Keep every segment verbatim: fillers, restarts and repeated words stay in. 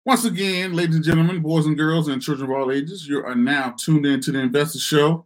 Once again, ladies and gentlemen, boys and girls, and children of all ages, you are now tuned in to the Investor Show.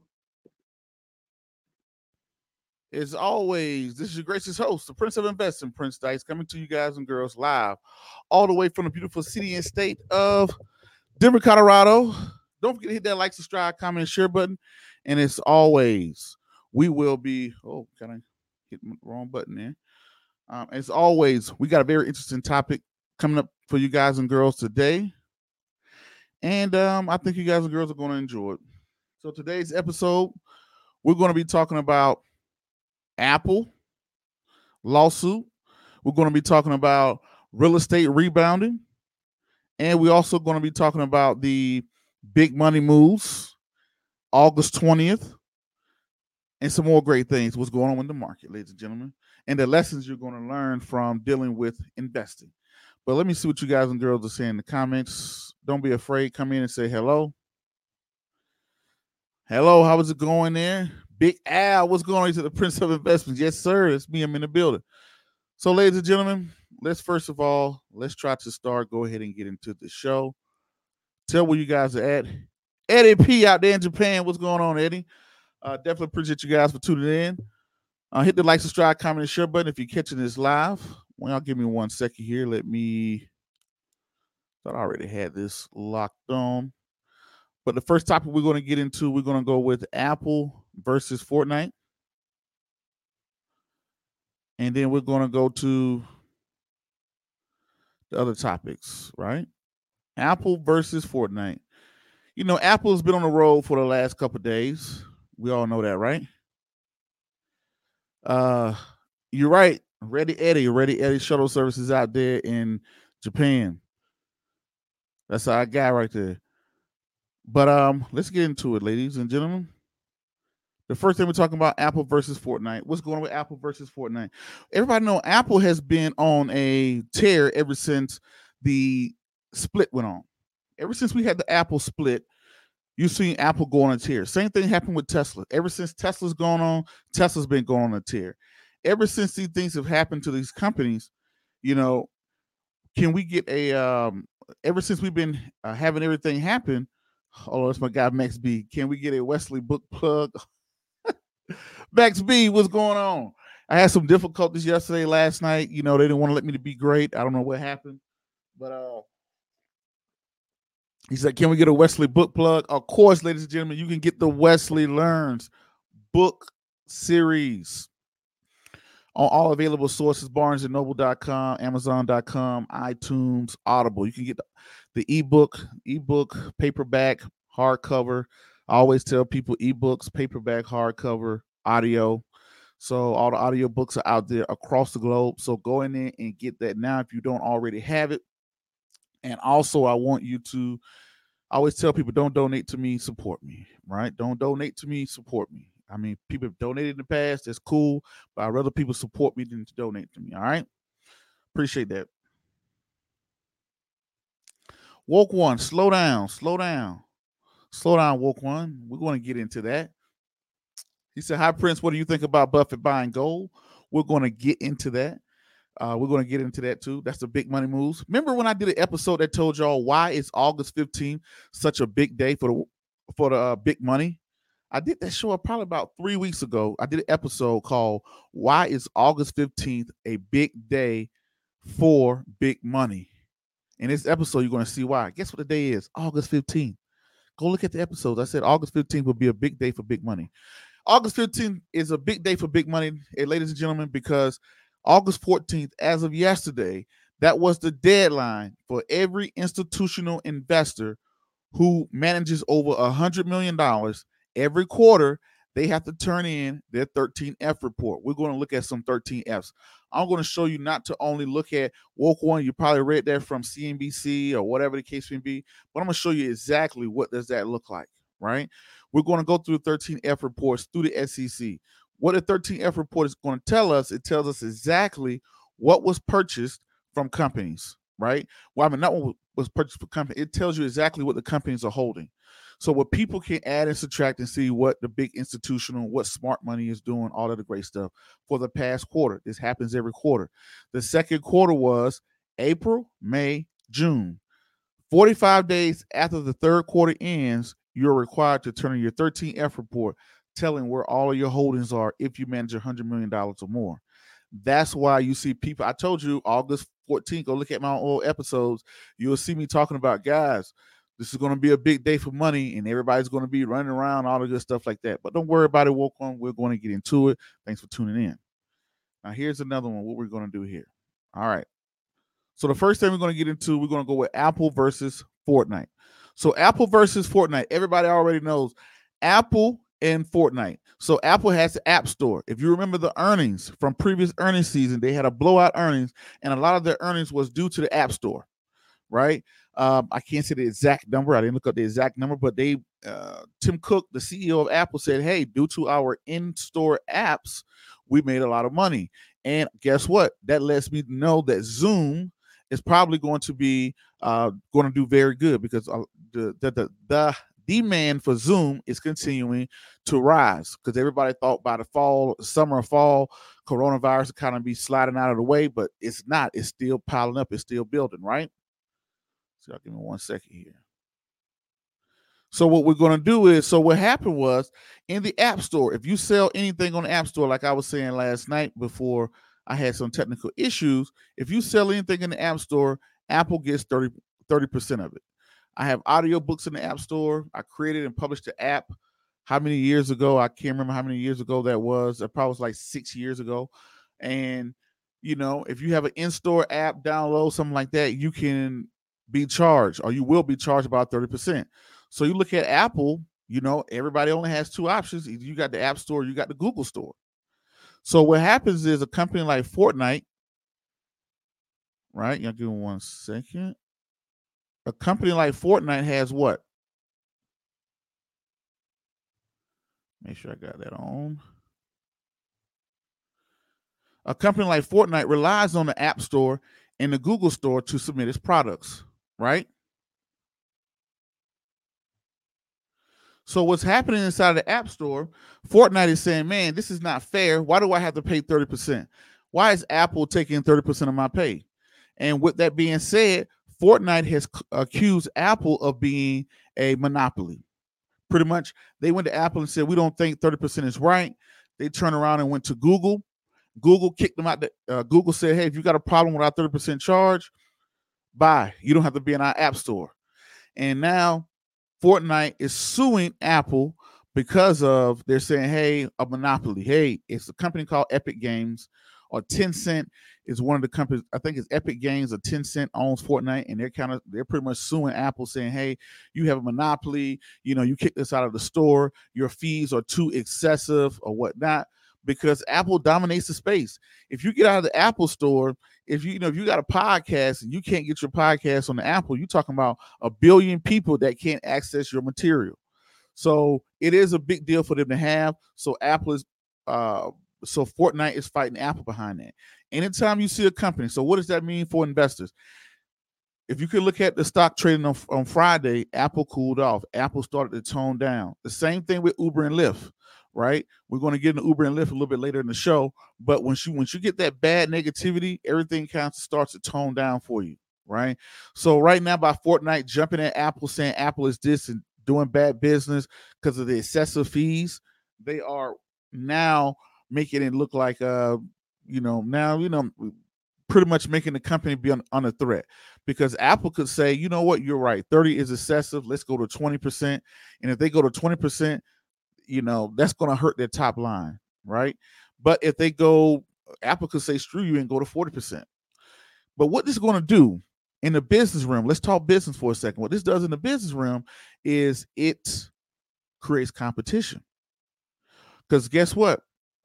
As always, this is your gracious host, the Prince of Investing, Prince Dice, coming to you guys and girls live all the way from the beautiful city and state of Denver, Colorado. Don't forget to hit that like, subscribe, comment, and share button. And as always, we will be, oh, kind of hit the wrong button there. Um, as always, we got a very interesting topic coming up for you guys and girls today. And um, I think you guys and girls are going to enjoy it. So today's episode, we're going to be talking about Apple lawsuit. We're going to be talking about real estate rebounding. And we're also going to be talking about the big money moves, August twentieth, and some more great things. What's going on in the market, ladies and gentlemen, and the lessons you're going to learn from dealing with investing. But let me see what you guys and girls are saying in the comments. Don't be afraid. Come in and say hello. Hello, how is it going there? Big Al, what's going on to the Prince of Investments? Yes, sir. It's me. I'm in the building. So, ladies and gentlemen, let's first of all, let's try to start. Go ahead and get into the show. Tell where you guys are at. Eddie P out there in Japan. What's going on, Eddie? Uh, definitely appreciate you guys for tuning in. Uh, hit the like, subscribe, comment, and share button if you're catching this live. Well, y'all give me one second here. Let me. Thought I already had this locked on. But the first topic we're going to get into, we're going to go with Apple versus Fortnite. And then we're going to go to the other topics, right? Apple versus Fortnite. You know, Apple's been on the road for the last couple of days. We all know that, right? Uh, you're right. Ready Eddie, Ready Eddie shuttle services out there in Japan. That's our guy right there. But um, let's get into it, ladies and gentlemen. The first thing we're talking about, Apple versus Fortnite. What's going on with Apple versus Fortnite? Everybody know Apple has been on a tear ever since the split went on. Ever since we had the Apple split, you've seen Apple go on a tear. Same thing happened with Tesla. Ever since Tesla's gone on, Tesla's been going on a tear. Ever since these things have happened to these companies, you know, can we get a, um, ever since we've been uh, having everything happen, oh, that's my guy, Max B. Can we get a Wesley book plug? Max B, what's going on? I had some difficulties yesterday, last night. You know, they didn't want to let me to be great. I don't know what happened. But uh he said, can we get a Wesley book plug? Of course, ladies and gentlemen, you can get the Wesley Learns book series on all available sources, barnes and noble dot com, amazon dot com, iTunes, Audible. You can get the, the ebook, ebook, paperback, hardcover. I always tell people ebooks, paperback, hardcover, audio. So all the audio books are out there across the globe. So go in there and get that now if you don't already have it. And also, I want you to, I always tell people, don't donate to me, support me, right? Don't donate to me, support me. I mean, people have donated in the past. That's cool. But I'd rather people support me than to donate to me, all right? Appreciate that. Woke One, slow down, slow down. Slow down, Woke One. We're going to get into that. He said, hi, Prince, what do you think about Buffett buying gold? We're going to get into that. Uh, we're going to get into that too. That's the big money moves. Remember when I did an episode that told y'all why is August fifteenth such a big day for the for the uh, big money? I did that show probably about three weeks ago. I did an episode called "Why is August fifteenth a big day for big money?" In this episode, you're going to see why. Guess what the day is? August fifteenth. Go look at the episodes. I said August fifteenth will be a big day for big money. August fifteenth is a big day for big money, ladies and gentlemen, because August fourteenth, as of yesterday, that was the deadline for every institutional investor who manages over one hundred million dollars every quarter. They have to turn in their thirteen F report. We're going to look at some thirteen Fs. I'm going to show you not to only look at Woke One. You probably read that from C N B C or whatever the case may be, but I'm going to show you exactly what does that look like, right? We're going to go through the thirteen F reports through the S E C. What the thirteen F report is going to tell us, it tells us exactly what was purchased from companies, right? Well, I mean, not what was purchased from companies. It tells you exactly what the companies are holding. So what people can add and subtract and see what the big institutional, what smart money is doing, all of the great stuff for the past quarter. This happens every quarter. The second quarter was April, May, June. forty-five days after the third quarter ends, you're required to turn in your thirteen F report telling where all of your holdings are if you manage one hundred million dollars or more. That's why you see people. I told you August fourteenth, go look at my old episodes. You'll see me talking about, guys, this is going to be a big day for money and everybody's going to be running around, all the good stuff like that. But don't worry about it, Woke One. We're going to get into it. Thanks for tuning in. Now, here's another one, what we're going to do here. All right. So the first thing we're going to get into, we're going to go with Apple versus Fortnite. So Apple versus Fortnite. Everybody already knows Apple and Fortnite. So Apple has the App Store. If you remember the earnings from previous earnings season, they had a blowout earnings, and a lot of their earnings was due to the App Store, right? Um, I can't say the exact number. I didn't look up the exact number, but they, uh, Tim Cook, the C E O of Apple, said, hey, due to our in-store apps, we made a lot of money. And guess what? That lets me know that Zoom is probably going to be uh, going to do very good because uh, the, the, the, the demand for Zoom is continuing to rise because everybody thought by the fall, summer, fall, coronavirus would kind of be sliding out of the way, but it's not. It's still piling up. It's still building, right? So y'all give me one second here. So what we're going to do is, so what happened was in the App Store, if you sell anything on the App Store, like I was saying last night before I had some technical issues, if you sell anything in the App Store, Apple gets thirty percent of it. I have audiobooks in the App Store. I created and published the app how many years ago? I can't remember how many years ago that was. It probably was like six years ago. And, you know, if you have an in-store app, download something like that, you can be charged or you will be charged about thirty percent. So you look at Apple, you know, everybody only has two options. You got the App Store, you got the Google Store. So what happens is a company like Fortnite, right? Y'all give me one second. A company like Fortnite has what? Make sure I got that on. A company like Fortnite relies on the App Store and the Google Store to submit its products, right? So what's happening inside of the App Store, Fortnite is saying, man, this is not fair. Why do I have to pay thirty percent? Why is Apple taking thirty percent of my pay? And with that being said, Fortnite has accused Apple of being a monopoly. Pretty much, they went to Apple and said, we don't think thirty percent is right. They turned around and went to Google. Google kicked them out. The, uh, Google said, hey, if you got a problem with our thirty percent charge, bye. You don't have to be in our App Store. And now Fortnite is suing Apple because of, they're saying, hey, a monopoly. Hey, it's a company called Epic Games, or Tencent is one of the companies. I think it's Epic Games or Tencent owns Fortnite, and they're kind of, they're pretty much suing Apple saying, hey, you have a monopoly. You know, you kicked us out of the store. Your fees are too excessive or whatnot, because Apple dominates the space. If you get out of the Apple Store, if you, you know, if you got a podcast and you can't get your podcast on the Apple, you're talking about a billion people that can't access your material. So it is a big deal for them to have. So Apple is, uh, so Fortnite is fighting Apple behind that. Anytime you see a company, so what does that mean for investors? If you could look at the stock trading on, on Friday, Apple cooled off. Apple started to tone down. The same thing with Uber and Lyft, right? We're going to get into Uber and Lyft a little bit later in the show. But once you once you get that bad negativity, everything kind of starts to tone down for you, right? So right now, by Fortnite jumping at Apple, saying Apple is this and doing bad business because of the excessive fees, they are now making it look like, uh, you know, now, you know, pretty much making the company be on, on a threat, because Apple could say, you know what, you're right, thirty is excessive, let's go to twenty percent. And if they go to twenty percent, you know, that's going to hurt their top line, right? But if they go, Apple could say, screw you, and go to forty percent. But what this is going to do in the business realm, let's talk business for a second. What this does in the business realm is it creates competition. Because guess what?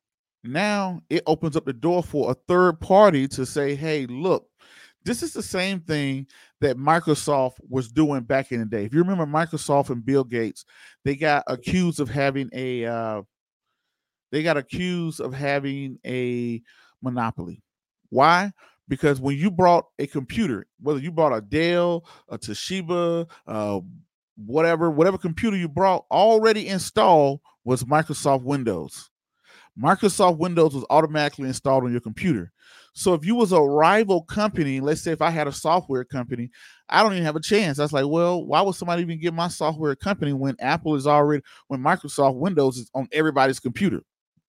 Now it opens up the door for a third party to say, hey, look, this is the same thing that Microsoft was doing back in the day. If you remember Microsoft and Bill Gates, they got accused of having a uh, they got accused of having a monopoly. Why? Because when you brought a computer, whether you brought a Dell, a Toshiba, uh, whatever, whatever computer you brought, already installed was Microsoft Windows. Microsoft Windows was automatically installed on your computer. So if you was a rival company, let's say if I had a software company, I don't even have a chance. That's like, well, why would somebody even get my software company when Apple is already, when Microsoft Windows is on everybody's computer?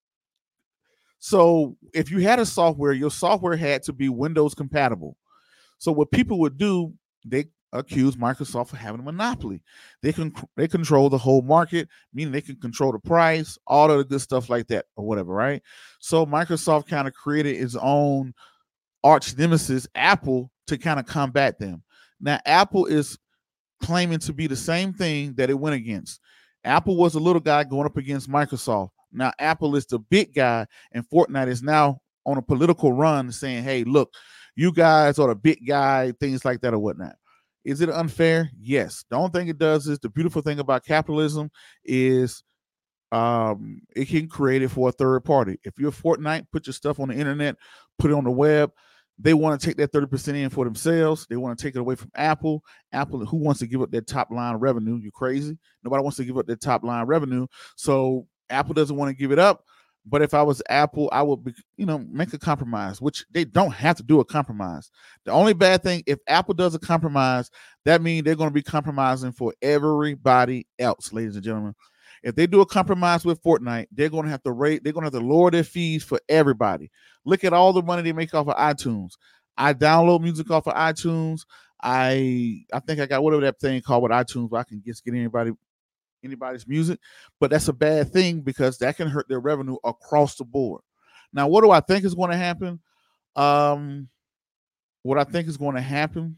So if you had a software, your software had to be Windows compatible. So what people would do, they accuse Microsoft of having a monopoly. They can they control the whole market, meaning they can control the price, all of the good stuff like that, or whatever, right? So Microsoft kind of created its own arch nemesis, Apple, to kind of combat them. Now, Apple is claiming to be the same thing that it went against. Apple was a little guy going up against Microsoft. Now, Apple is the big guy, and Fortnite is now on a political run saying, hey, look, you guys are the big guy, things like that or whatnot. Is it unfair? Yes. The only thing it does is, the beautiful thing about capitalism is um, it can create it for a third party. If you're Fortnite, put your stuff on the internet, put it on the web. They want to take that thirty percent in for themselves. They want to take it away from Apple. Apple, who wants to give up their top line revenue? You crazy? Nobody wants to give up their top line revenue. So Apple doesn't want to give it up. But if I was Apple, I would, be, you know, make a compromise, which they don't have to do a compromise. The only bad thing, if Apple does a compromise, that means they're going to be compromising for everybody else, ladies and gentlemen. If they do a compromise with Fortnite, they're going to have to rate, they're going to have to lower their fees for everybody. Look at all the money they make off of iTunes. I download music off of iTunes. I I think I got whatever that thing called with iTunes where I can just get anybody anybody's music, but that's a bad thing because that can hurt their revenue across the board. Now, what do I think is going to happen? Um, what I think is going to happen?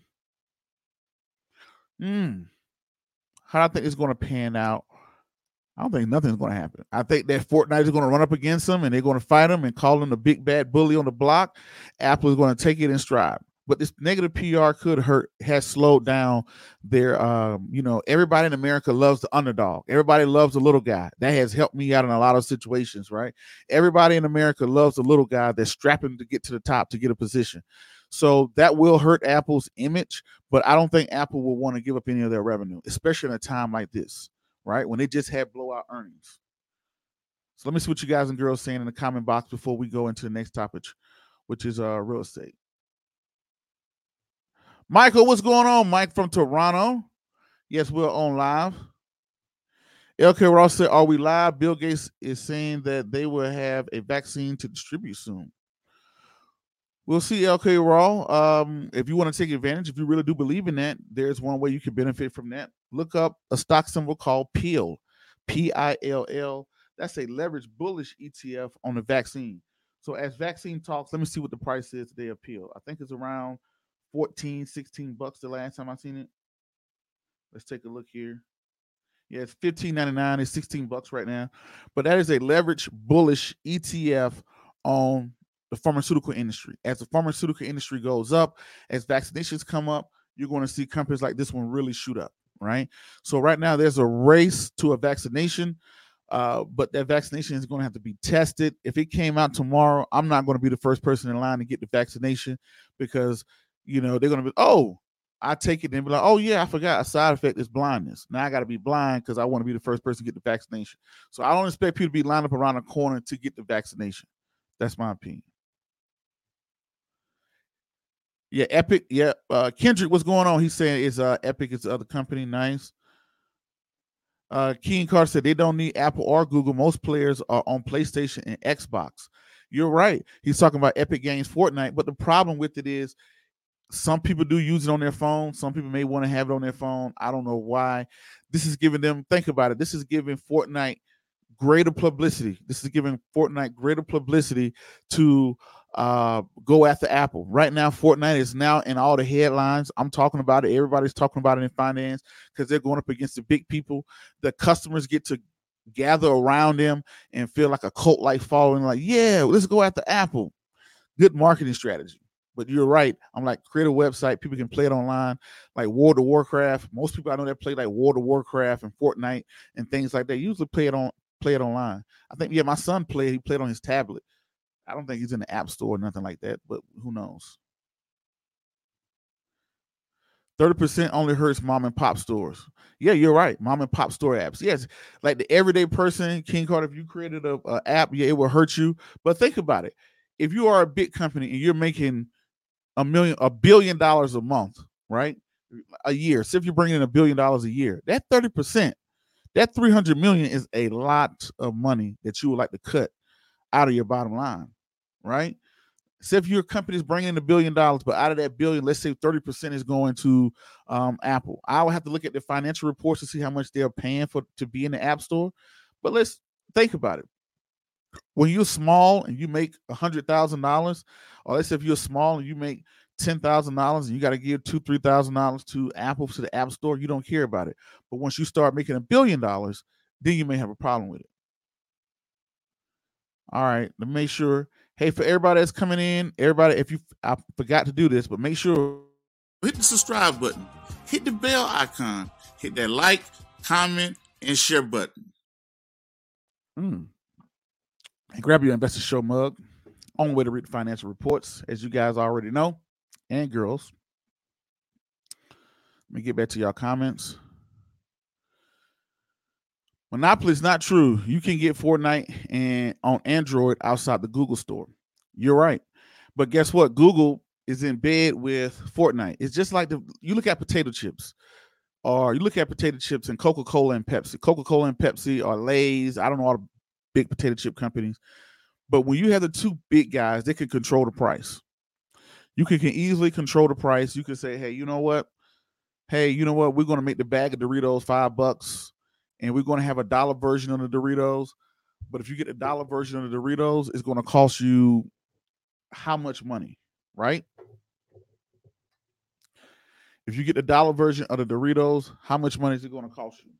Hmm. How do I think it's going to pan out? I don't think nothing's going to happen. I think that Fortnite is going to run up against them and they're going to fight them and call them the big bad bully on the block. Apple is going to take it in stride. But this negative P R could hurt, has slowed down their, um, you know, everybody in America loves the underdog. Everybody loves the little guy. That has helped me out in a lot of situations, right? Everybody in America loves the little guy that's strapping to get to the top to get a position. So that will hurt Apple's image, but I don't think Apple will want to give up any of their revenue, especially in a time like this, right? When they just had blowout earnings. So let me see what you guys and girls saying in the comment box before we go into the next topic, which is uh, real estate. Michael, what's going on? Mike from Toronto. Yes, we're on live. L K Ross said, are we live? Bill Gates is saying that they will have a vaccine to distribute soon. We'll see, L K Raw. Um, if you want to take advantage, if you really do believe in that, there's one way you can benefit from that. Look up a stock symbol called P I L, P I L L. That's a leverage bullish E T F on the vaccine. So as vaccine talks, let me see what the price is today of P I L. I think it's around fourteen, sixteen bucks the last time I seen it. Let's take a look here. Yeah, it's fifteen ninety-nine. It's sixteen bucks right now. But that is a leverage bullish E T F on the pharmaceutical industry. As the pharmaceutical industry goes up, as vaccinations come up, you're going to see companies like this one really shoot up, right? So right now there's a race to a vaccination, uh, but that vaccination is going to have to be tested. If it came out tomorrow, I'm not going to be the first person in line to get the vaccination because, you know, they're going to be, oh, I take it and be like, oh, yeah, I forgot a side effect is blindness. Now I got to be blind because I want to be the first person to get the vaccination. So I don't expect people to be lined up around the corner to get the vaccination. That's my opinion. Yeah, Epic. Yeah, uh, Kendrick, what's going on? He's saying is uh, Epic is the other company. Nice. Uh, Keen Carter said they don't need Apple or Google. Most players are on PlayStation and Xbox. You're right. He's talking about Epic Games, Fortnite. But the problem with it is some people do use it on their phone. Some people may want to have it on their phone. I don't know why. This is giving them, think about it. This is giving Fortnite greater publicity. This is giving Fortnite greater publicity to uh, go after Apple. Right now, Fortnite is now in all the headlines. I'm talking about it. Everybody's talking about it in finance because they're going up against the big people. The customers get to gather around them and feel like a cult-like following. Like, yeah, let's go after Apple. Good marketing strategy. But you're right. I'm like, create a website. People can play it online, like World of Warcraft. Most people I know that play like World of Warcraft and Fortnite and things like that usually play it on play it online. I think, yeah, my son played. He played on his tablet. I don't think he's in the app store or nothing like that, but who knows? thirty percent only hurts mom and pop stores. Yeah, you're right. Mom and pop store apps. Yes, like the everyday person, King Carter, if you created a, a app, yeah, it will hurt you. But think about it. if you are a big company and you're making a million, a billion dollars a month, right? A year. So if you're bringing in a billion dollars a year, that thirty percent, that three hundred million is a lot of money that you would like to cut out of your bottom line, right? So if your company is bringing in a billion dollars, but out of that billion, let's say thirty percent is going to um, Apple. I would have to look at the financial reports to see how much they're paying for to be in the App Store. But let's think about it. When you're small and you make one hundred thousand dollars, or let's say if you're small and you make ten thousand dollars and you got to give two thousand dollars, three thousand dollars to Apple, to the App Store, you don't care about it. But once you start making a billion dollars, then you may have a problem with it. All right, to make sure, hey, for everybody that's coming in, everybody, if you, I forgot to do this, but make sure, hit the subscribe button, hit the bell icon, hit that like, comment, and share button. Mm. And grab your Investor Show mug. Only way to read the financial reports, as you guys already know, and girls. Let me get back to y'all comments. Monopoly is not true. You can get Fortnite and on Android outside the Google store. You're right. But guess what? Google is in bed with Fortnite. It's just like the you look at potato chips, or you look at potato chips and Coca-Cola and Pepsi. Coca-Cola and Pepsi or Lay's. I don't know all the big potato chip companies. But when you have the two big guys, they can control the price. You can, can easily control the price. You can say, hey, you know what? Hey, you know what? We're going to make the bag of Doritos five bucks. And we're going to have a dollar version of the Doritos. But if you get a dollar version of the Doritos, it's going to cost you how much money, right? If you get the dollar version of the Doritos, how much money is it going to cost you?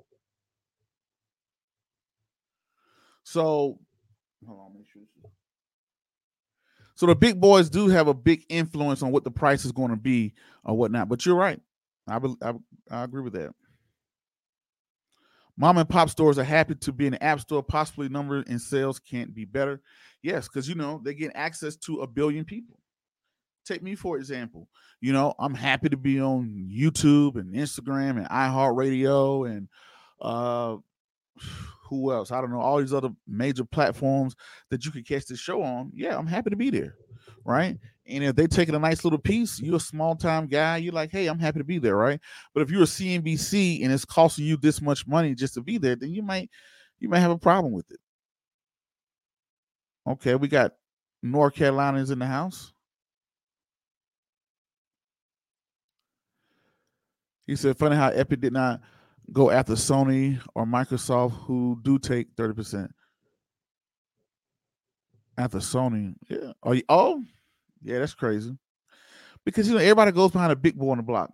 So, hold on, make sure. So the big boys do have a big influence on what the price is going to be or whatnot. But you're right. I, I, I agree with that. Mom and pop stores are happy to be in the App Store. Possibly number in sales can't be better. Yes, because, you know, they get access to a billion people. Take me, for example. You know, I'm happy to be on YouTube and Instagram and iHeartRadio and uh, who else? I don't know. All these other major platforms that you could catch this show on. Yeah, I'm happy to be there, right? And if they're taking a nice little piece, you're a small-time guy, you're like, hey, I'm happy to be there, right? But if you're a C N B C and it's costing you this much money just to be there, then you might you might have a problem with it. Okay, we got North Carolinians in the house. He said, funny how Epic did not go after Sony or Microsoft, who do take thirty percent. After Sony, yeah. Oh, oh, yeah, that's crazy. Because, you know, everybody goes behind a big boy on the block.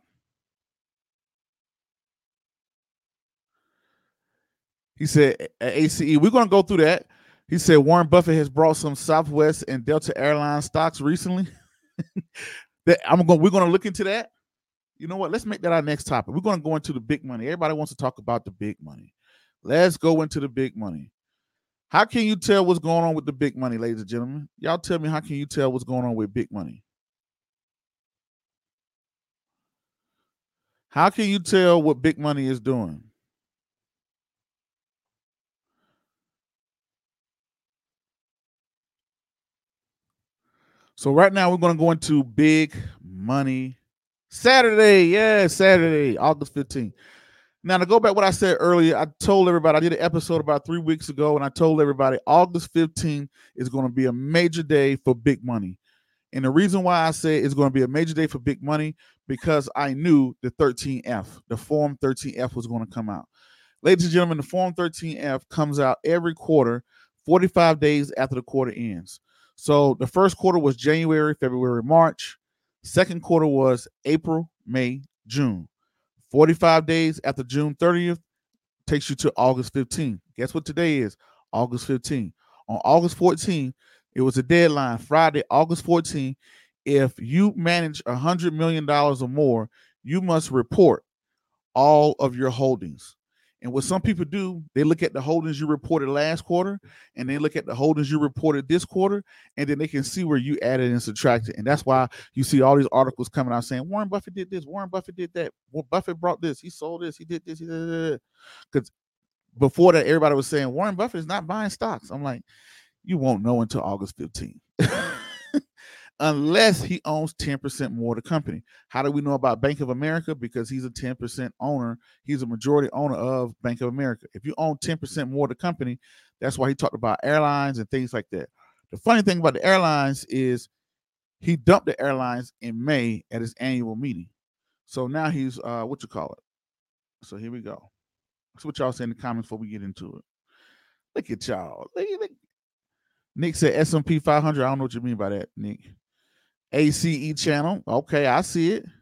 He said, at A C E, we're going to go through that. He said, Warren Buffett has brought some Southwest and Delta Airlines stocks recently. that I'm going. We're going to look into that. You know what? Let's make that our next topic. We're going to go into the big money. Everybody wants to talk about the big money. Let's go into the big money. How can you tell what's going on with the big money, ladies and gentlemen? Y'all tell me, how can you tell what's going on with big money? How can you tell what big money is doing? So right now we're going to go into big money Saturday. Yeah, Saturday, August fifteenth. Now, to go back what I said earlier, I told everybody, I did an episode about three weeks ago, and I told everybody August fifteenth is going to be a major day for big money. And the reason why I say it's going to be a major day for big money, because I knew the thirteen F, the Form thirteen F was going to come out. Ladies and gentlemen, the Form thirteen F comes out every quarter, forty-five days after the quarter ends. So the first quarter was January, February, March. Second quarter was April, May, June. forty-five days after June thirtieth takes you to August fifteenth. Guess what today is? August fifteenth. On August fourteenth, it was a deadline, Friday, August fourteenth. If you manage one hundred million dollars or more, you must report all of your holdings. And what some people do, they look at the holdings you reported last quarter, and they look at the holdings you reported this quarter, and then they can see where you added and subtracted. And that's why you see all these articles coming out saying, Warren Buffett did this, Warren Buffett did that, Warren Buffett brought this, he sold this, he did this, he did that. Because before that, everybody was saying, Warren Buffett is not buying stocks. I'm like, You won't know until August fifteenth. Unless he owns ten percent more of the company. How do we know about Bank of America? Because he's a ten percent owner. He's a majority owner of Bank of America. If you own ten percent more of the company, that's why he talked about airlines and things like that. The funny thing about the airlines is he dumped the airlines in May at his annual meeting. So now he's, uh, what you call it? So here we go. That's what y'all say in the comments before we get into it. Look at y'all. Look, look. Nick said S and P five hundred. I don't know what you mean by that, Nick. A C E channel. Okay, I see it.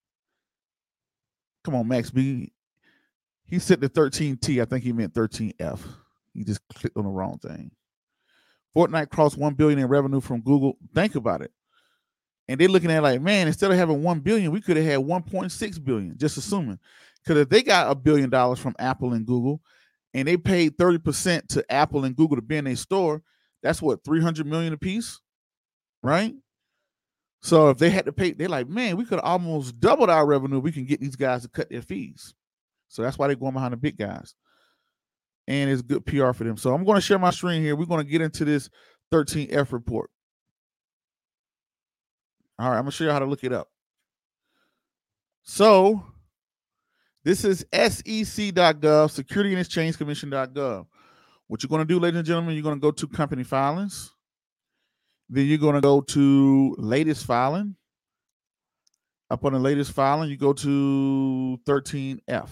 Come on, Max B. He said the thirteen T. I think he meant thirteen F. He just clicked on the wrong thing. Fortnite crossed one billion in revenue from Google. Think about it. And they're looking at it like, man, instead of having one billion, we could have had one point six billion, just assuming. Because if they got a billion dollars from Apple and Google, and they paid thirty percent to Apple and Google to be in their store, that's what, three hundred million a piece, right? So if they had to pay, they're like, man, we could have almost doubled our revenue. We can get these guys to cut their fees. So that's why they're going behind the big guys. And it's good P R for them. So I'm going to share my screen here. We're going to get into this thirteen F report. All right, I'm going to show you how to look it up. So this is S E C dot gov, Security and Exchange Commission dot gov. What you're going to do, ladies and gentlemen, you're going to go to company filings. Then you're going to go to latest filing. Up on the latest filing, you go to thirteen F.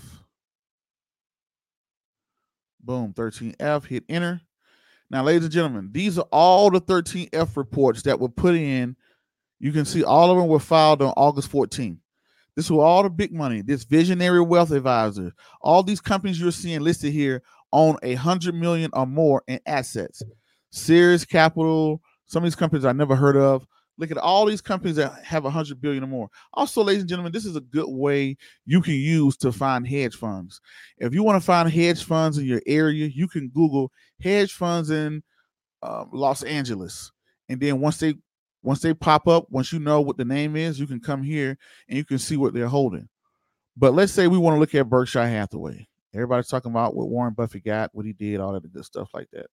Boom, thirteen F, hit enter. Now, ladies and gentlemen, these are all the thirteen F reports that were put in. You can see all of them were filed on August fourteenth. This was all the big money. This Visionary Wealth Advisor. All these companies you're seeing listed here own a hundred million or more in assets. Ceres Capital. Some of these companies I never heard of. Look at all these companies that have a hundred billion or more. Also, ladies and gentlemen, this is a good way you can use to find hedge funds. If you want to find hedge funds in your area, you can Google hedge funds in uh, Los Angeles, and then once they once they pop up, once you know what the name is, you can come here and you can see what they're holding. But let's say we want to look at Berkshire Hathaway. Everybody's talking about what Warren Buffett got, what he did, all that good stuff like that.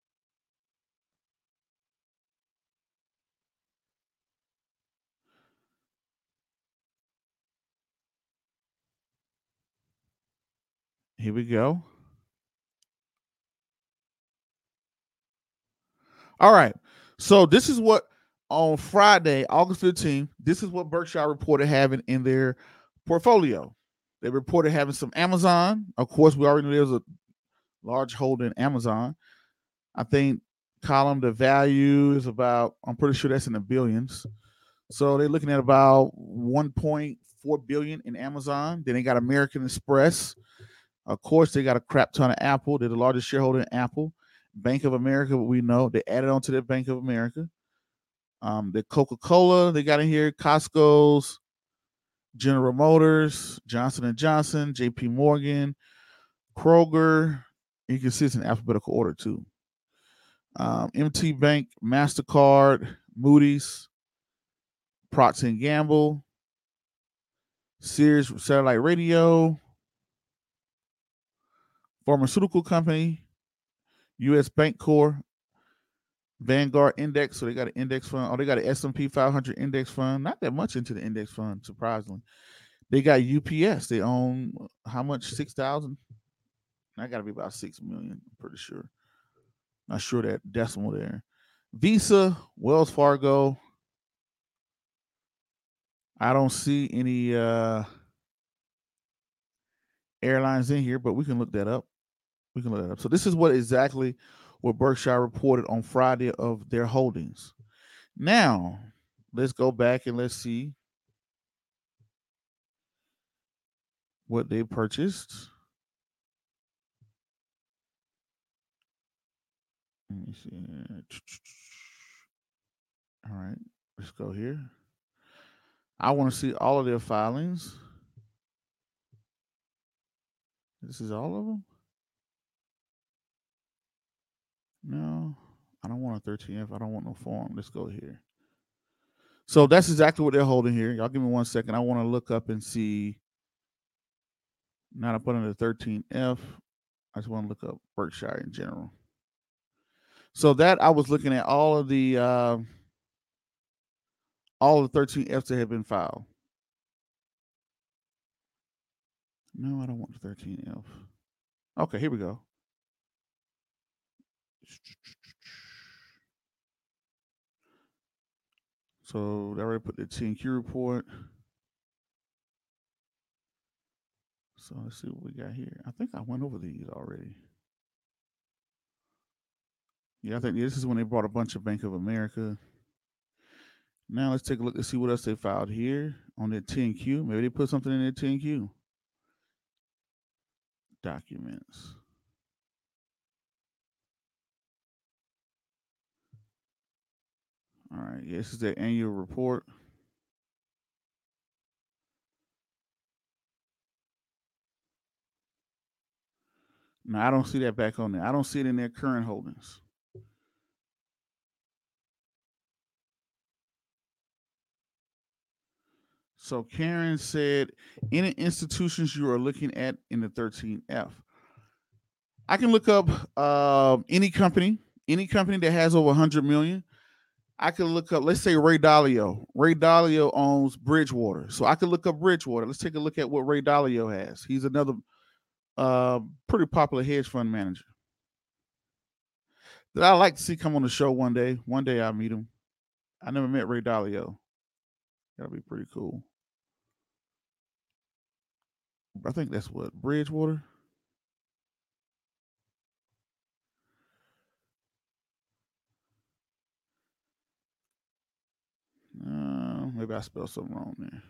Here we go. All right. So this is what on Friday, August fifteenth, this is what Berkshire reported having in their portfolio. They reported having some Amazon. Of course, we already know there's a large holding in Amazon. I think column the value is about, I'm pretty sure that's in the billions. So they're looking at about one point four billion in Amazon. Then they got American Express. Of course, they got a crap ton of Apple. They're the largest shareholder in Apple. Bank of America, we know they added on to their Bank of America. Um, the Coca-Cola they got in here, Costco's, General Motors, Johnson and Johnson, J P Morgan, Kroger. You can see it's in alphabetical order too. Um, M T Bank, MasterCard, Moody's, Procter and Gamble, Sears Satellite Radio, Pharmaceutical Company, U S Bank Corp, Vanguard Index. So they got an index fund. Oh, they got an S and P five hundred index fund. Not that much into the index fund, surprisingly. They got U P S. They own how much? six thousand? That got to be about six million, I'm pretty sure. Not sure that decimal there. Visa, Wells Fargo. I don't see any uh, airlines in here, but we can look that up. We can look that up. So this is what exactly what Berkshire reported on Friday of their holdings. Now, let's go back and let's see what they purchased. Let me see. All right, let's go here. I want to see all of their filings. This is all of them? No, I don't want a thirteen F. I don't want no form. Let's go here. So that's exactly what they're holding here. Y'all give me one second. I want to look up and see. Not up under the thirteen F. I just want to look up Berkshire in general. So that I was looking at all of the uh, all the thirteen Fs that have been filed. No, I don't want the thirteen F. Okay, here we go. So they already put the T and Q report. So let's see what we got here. I think I went over these already. Yeah, I think this is when they brought a bunch of Bank of America. Now let's take a look and see what else they filed here on their T and Q. Maybe they put something in their T and Q. Documents. All right, yeah, this is their annual report. Now, I don't see that back on there. I don't see it in their current holdings. So Karen said, any institutions you are looking at in the thirteen F. I can look up uh, any company, any company that has over one hundred million. I could look up, let's say Ray Dalio. Ray Dalio owns Bridgewater. So I could look up Bridgewater. Let's take a look at what Ray Dalio has. He's another uh, pretty popular hedge fund manager that I like to see come on the show one day. One day I'll meet him. I never met Ray Dalio. That'll be pretty cool. I think that's what, Bridgewater? Uh, maybe I spelled something wrong there.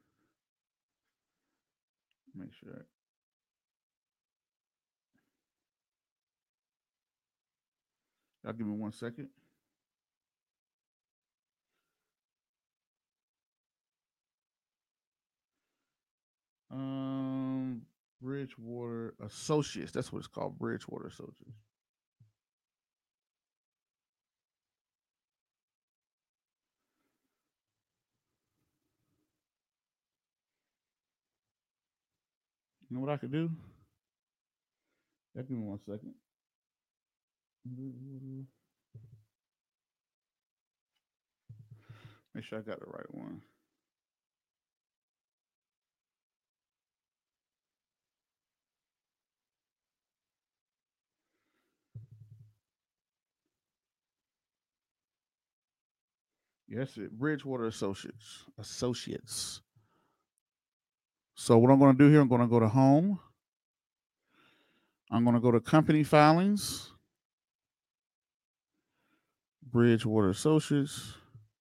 Make sure. Y'all give me one second. Um, Bridgewater Associates. That's what it's called, Bridgewater Associates. You know what I could do? Y'all give me one second. Make sure I got the right one. Yes, it Bridgewater Associates. Associates. So what I'm going to do here, I'm going to go to Home. I'm going to go to Company Filings. Bridgewater Associates.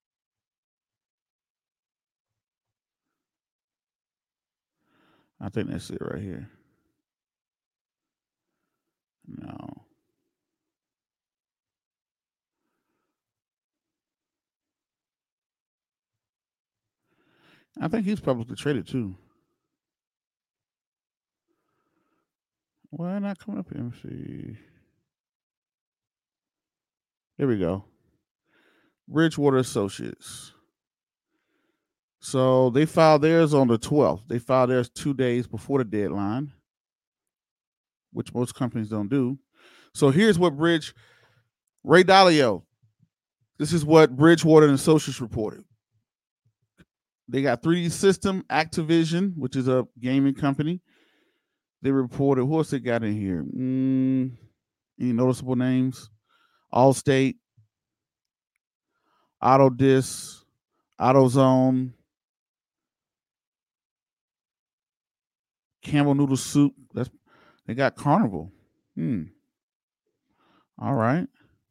I think that's it right here. No. I think he's publicly traded too. Why not coming up here? Let me see. There we go. Bridgewater Associates. So they filed theirs on the twelfth. They filed theirs two days before the deadline, which most companies don't do. So here's what Bridge, Ray Dalio, this is what Bridgewater and Associates reported. They got three D System, Activision, which is a gaming company. They reported, who else they got in here? Mm, any noticeable names? Allstate, Autodisc, AutoZone, Campbell Noodle Soup. That's they got Carnival. Hmm. All right.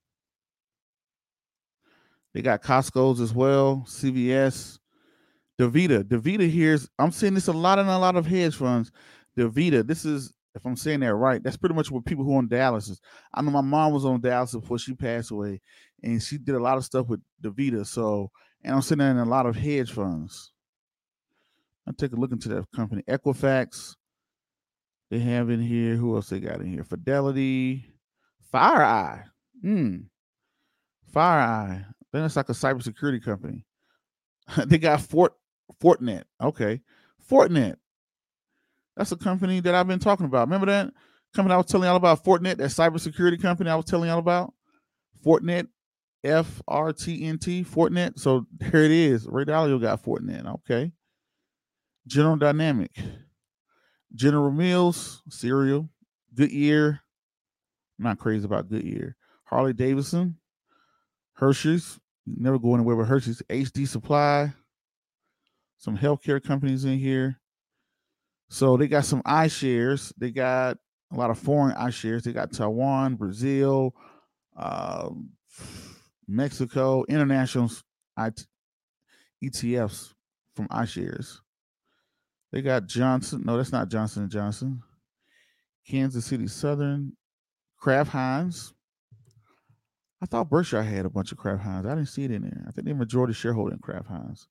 They got Costco's as well, C V S, DaVita. DaVita here's I'm seeing this a lot in a lot of hedge funds. DaVita, this is, if I'm saying that right, that's pretty much what people who on dialysis. I know my mom was on dialysis before she passed away, and she did a lot of stuff with DaVita. So, and I'm seeing that in a lot of hedge funds. I'll take a look into that company. Equifax, they have in here. Who else they got in here? Fidelity, FireEye. Hmm. FireEye. Then it's like a cybersecurity company. They got Fort Fortinet. Okay. Fortinet. That's a company that I've been talking about. Remember that company I was telling y'all about, Fortinet, that cybersecurity company I was telling y'all about? Fortinet, F R T N T, Fortinet. So here it is. Ray Dalio got Fortinet. Okay. General Dynamic, General Mills, cereal, Goodyear. I'm not crazy about Goodyear. Harley Davidson, Hershey's. Never go anywhere with Hershey's. H D Supply. Some healthcare companies in here. So they got some iShares. They got a lot of foreign iShares. They got Taiwan, Brazil, uh, Mexico, international E T Fs from iShares. They got Johnson. No, that's not Johnson and Johnson. Kansas City Southern, Kraft Heinz. I thought Berkshire had a bunch of Kraft Heinz. I didn't see it in there. I think they're majority shareholder in Kraft Heinz.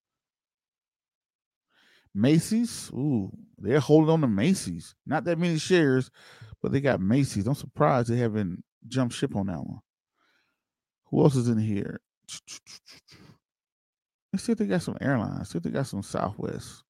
Macy's. Ooh, they're holding on to Macy's. Not that many shares, but they got Macy's. I'm surprised they haven't jumped ship on that one. Who else is in here? Let's see if they got some airlines. See if they got some Southwest.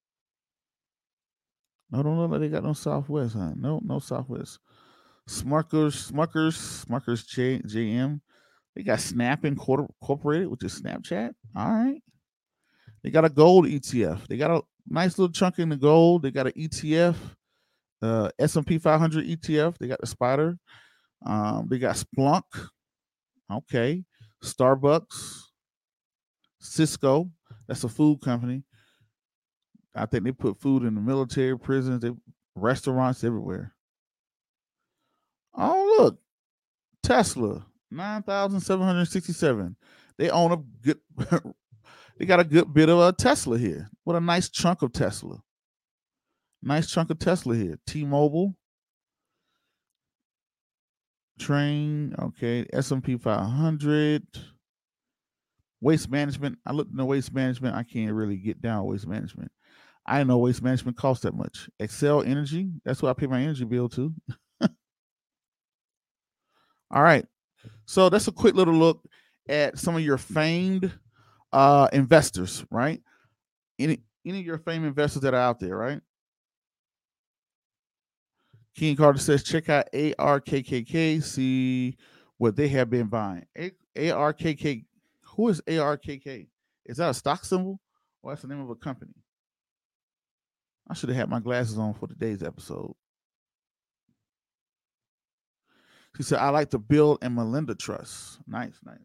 No, don't look like they got no Southwest, huh? No, no Southwest. Smuckers, Smuckers, Smuckers J, JM. They got Snap Incorporated, which is Snapchat. All right. They got a gold E T F. They got a nice little chunk in the gold. They got an E T F, uh, S and P five hundred E T F. They got the Spider. Um, they got Splunk. Okay. Starbucks. Cisco. That's a food company. I think they put food in the military, prisons, they, restaurants everywhere. Oh, look. Tesla. nine thousand seven hundred sixty-seven. They own a good... They got a good bit of a Tesla here. What a nice chunk of Tesla. Nice chunk of Tesla here. T-Mobile. Train. Okay. S and P five hundred. Waste management. I looked into waste management. I can't really get down waste management. I didn't know waste management costs that much. Excel Energy. That's what I pay my energy bill to. All right. So that's a quick little look at some of your famed uh, investors, right? Any any of your famed investors that are out there, right? King Carter says, check out A R K K K, see what they have been buying. A R K K, who is A R K K? Is that a stock symbol or that's the name of a company? I should have had my glasses on for today's episode. She said, I like the Bill and Melinda Trust. Nice, nice.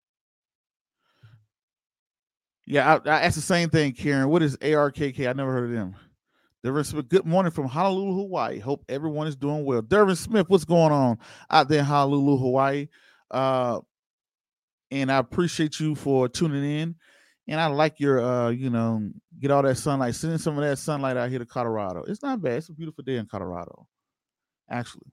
Yeah, I, I asked the same thing, Karen. What is A R K K? I never heard of them. Dervin Smith, good morning from Honolulu, Hawaii. Hope everyone is doing well. Dervin Smith, what's going on out there in Honolulu, Hawaii? Uh, and I appreciate you for tuning in. And I like your, uh, you know, get all that sunlight. Send some of that sunlight out here to Colorado. It's not bad. It's a beautiful day in Colorado, actually.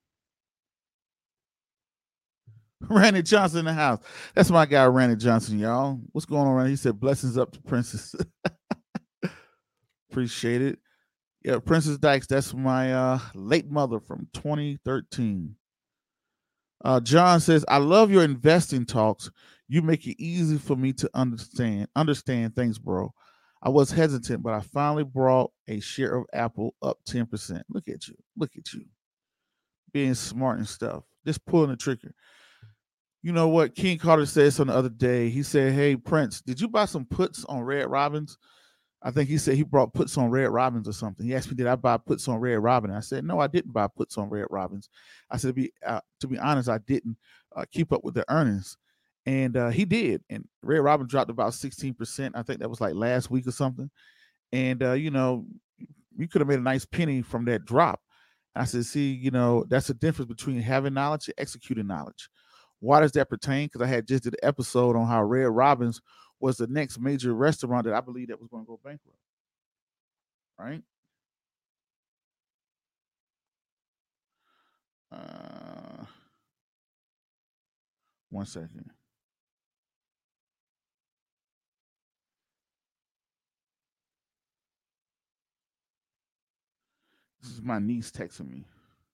Randy Johnson in the house. That's my guy, Randy Johnson, y'all. What's going on, Randy? He said, blessings up to Princess. Appreciate it. Yeah, Princess Dykes, that's my uh, late mother from twenty thirteen. Uh, John says, I love your investing talks. You make it easy for me to understand. Understand. Thanks, bro. I was hesitant, but I finally brought a share of Apple up ten percent. Look at you. Look at you. Being smart and stuff. Just pulling the trigger. You know what? King Carter said something the other day. He said, hey, Prince, did you buy some puts on Red Robins? I think he said he brought puts on Red Robins or something. He asked me, did I buy puts on Red Robin? I said, no, I didn't buy puts on Red Robins. I said, to be, uh, to be honest, I didn't uh, keep up with the earnings. And uh, he did. And Red Robin dropped about sixteen percent. I think that was like last week or something. And, uh, you know, you could have made a nice penny from that drop. I said, see, you know, that's the difference between having knowledge and executing knowledge. Why does that pertain? Because I had just did an episode on how Red Robin's was the next major restaurant that I believe that was going to go bankrupt. Right? Uh, one second. This is my niece texting me.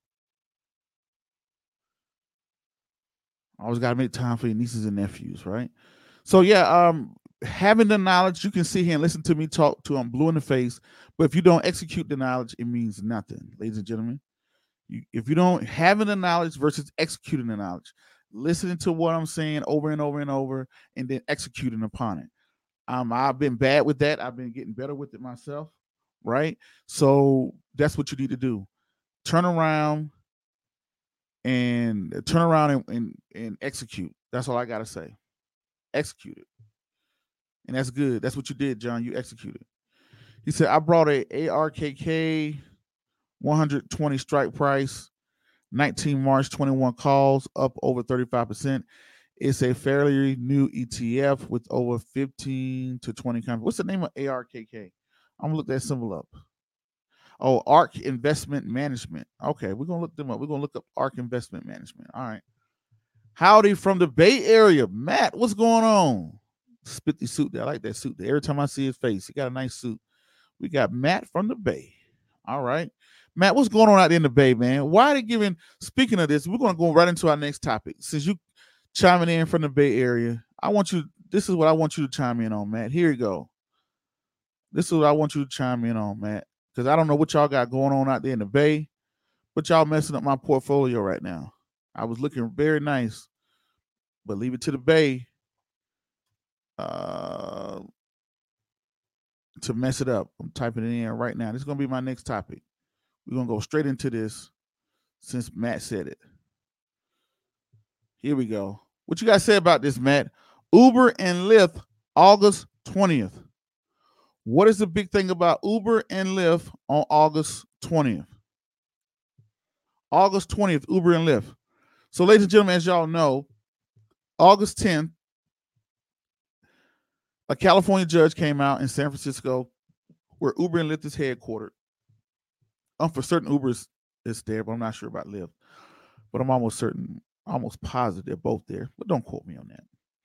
Always got to make time for your nieces and nephews, right? So yeah, um, having the knowledge, you can sit here and listen to me talk to them blue in the face. But if you don't execute the knowledge, it means nothing, ladies and gentlemen. You, if you don't having the knowledge versus executing the knowledge, listening to what I'm saying over and over and over, and then executing upon it. Um, I've been bad with that. I've been getting better with it myself, right? So that's what you need to do. Turn around and turn around and, and, and execute. That's all I got to say. Execute it. And that's good. That's what you did, John. You executed. He said, I brought a A R K K one hundred twenty strike price, nineteen March, twenty-one calls, up over thirty-five percent. It's a fairly new E T F with over fifteen to twenty companies. What's the name of A R K K? I'm going to look that symbol up. Oh, ARK Investment Management. Okay, we're going to look them up. We're going to look up ARK Investment Management. All right. Howdy from the Bay Area. Matt, what's going on? Spit the suit there. I like that suit there. Every time I see his face, he got a nice suit. We got Matt from the Bay. All right. Matt, what's going on out there in the Bay, man? Why are they giving, speaking of this, we're going to go right into our next topic. Since you chiming in from the Bay Area, I want you, this is what I want you to chime in on, Matt. Here you go. This is what I want you to chime in on, Matt, because I don't know what y'all got going on out there in the Bay, but y'all messing up my portfolio right now. I was looking very nice, but leave it to the Bay uh, to mess it up. I'm typing it in right now. This is going to be my next topic. We're going to go straight into this since Matt said it. Here we go. What you guys say about this, Matt? Uber and Lyft, August twentieth. What is the big thing about Uber and Lyft on August twentieth? August twentieth, Uber and Lyft. So, ladies and gentlemen, as y'all know, August tenth, a California judge came out in San Francisco where Uber and Lyft is headquartered. Um, for certain, Uber is, is there, but I'm not sure about Lyft. But I'm almost certain, almost positive they're both there. But don't quote me on that.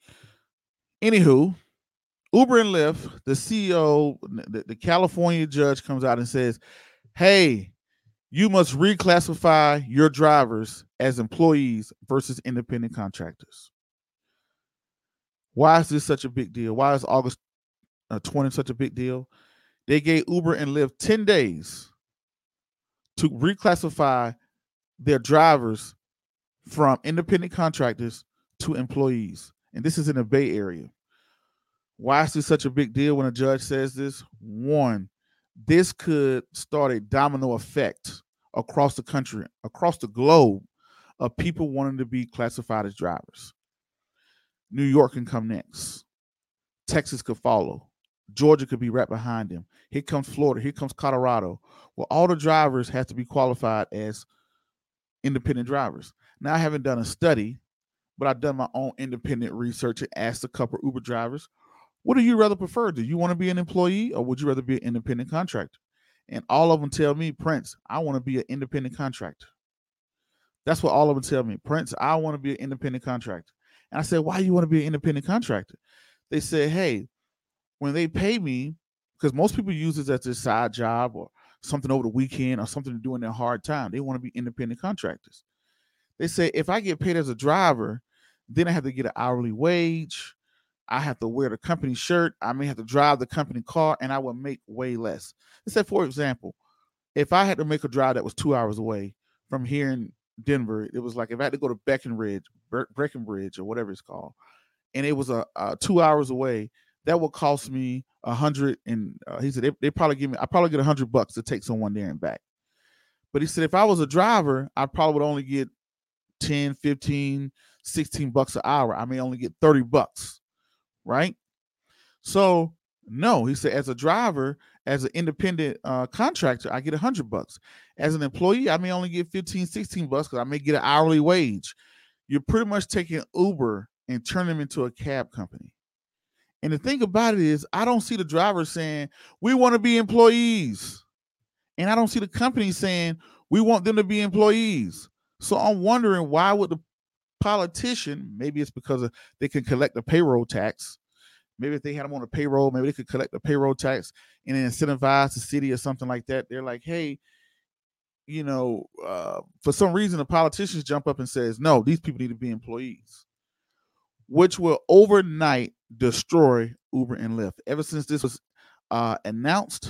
Anywho, Uber and Lyft, the C E O, the, the California judge comes out and says, hey, you must reclassify your drivers as employees versus independent contractors. Why is this such a big deal? Why is August twentieth such a big deal? They gave Uber and Lyft ten days to reclassify their drivers from independent contractors to employees. And this is in the Bay Area. Why is this such a big deal when a judge says this? One, this could start a domino effect across the country, across the globe, of people wanting to be classified as drivers. New York can come next. Texas could follow. Georgia could be right behind them. Here comes Florida. Here comes Colorado. Well, all the drivers have to be qualified as independent drivers. Now, I haven't done a study, but I've done my own independent research and asked a couple of Uber drivers, what do you rather prefer? Do you want to be an employee or would you rather be an independent contractor? And all of them tell me, Prince, I want to be an independent contractor. That's what all of them tell me. Prince, I want to be an independent contractor. And I said, why do you want to be an independent contractor? They said, hey, when they pay me, because most people use this as their side job or something over the weekend or something to do in their hard time. They want to be independent contractors. They say, if I get paid as a driver, then I have to get an hourly wage. I have to wear the company shirt. I may have to drive the company car, and I will make way less. They said, for example, if I had to make a drive that was two hours away from here in Denver, it was like if I had to go to Breckenridge, Breckenridge or whatever it's called, and it was a, a two hours away, that would cost me a hundred. And uh, he said they, they probably give me, I probably get a hundred bucks to take someone there and back. But he said if I was a driver, I probably would only get ten, fifteen, sixteen bucks an hour. I may only get thirty bucks, right? So no, he said as a driver, as an independent uh, contractor, I get a hundred bucks. As an employee, I may only get fifteen, sixteen bucks because I may get an hourly wage. You're pretty much taking Uber and turning them into a cab company. And the thing about it is, I don't see the drivers saying, we want to be employees. And I don't see the company saying, we want them to be employees. So I'm wondering, why would the politician, maybe it's because of, they can collect the payroll tax. Maybe if they had them on a payroll, maybe they could collect the payroll tax and then incentivize the city or something like that. They're like, hey, you know, uh, for some reason, the politicians jump up and says, no, these people need to be employees, which will overnight destroy Uber and Lyft. Ever since this was uh, announced,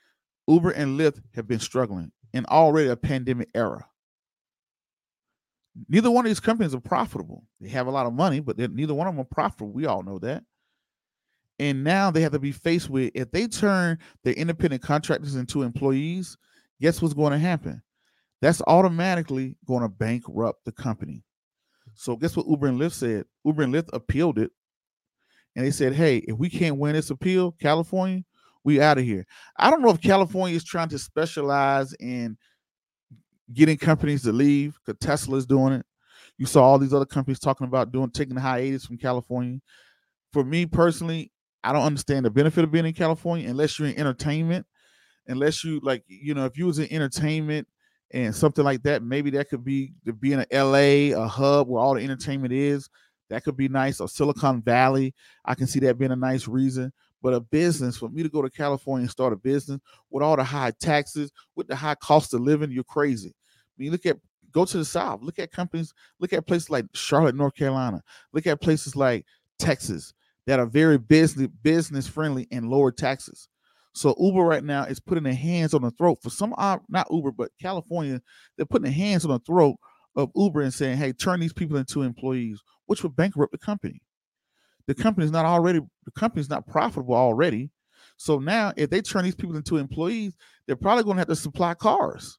Uber and Lyft have been struggling in already a pandemic era. Neither one of these companies are profitable. They have a lot of money, but neither one of them are profitable. We all know that. And now they have to be faced with, if they turn their independent contractors into employees, guess what's going to happen? That's automatically going to bankrupt the company. So guess what Uber and Lyft said? Uber and Lyft appealed it. And they said, hey, if we can't win this appeal, California, we out of here. I don't know if California is trying to specialize in getting companies to leave, because Tesla is doing it. You saw all these other companies talking about doing taking the hiatus from California. For me personally, I don't understand the benefit of being in California unless you're in entertainment, unless you like, you know, if you was in entertainment and something like that, maybe that could be to be in a L A, a hub where all the entertainment is. That could be nice. Or Silicon Valley, I can see that being a nice reason. But a business, for me to go to California and start a business with all the high taxes, with the high cost of living, you're crazy. I mean, look at, go to the South. Look at companies, look at places like Charlotte, North Carolina. Look at places like Texas that are very business business friendly and lower taxes. So Uber right now is putting their hands on the throat for some, not Uber, but California, they're putting their hands on the throat of Uber and saying, hey, turn these people into employees, which would bankrupt the company. The company's not already, the company's not profitable already. So now if they turn these people into employees, they're probably going to have to supply cars,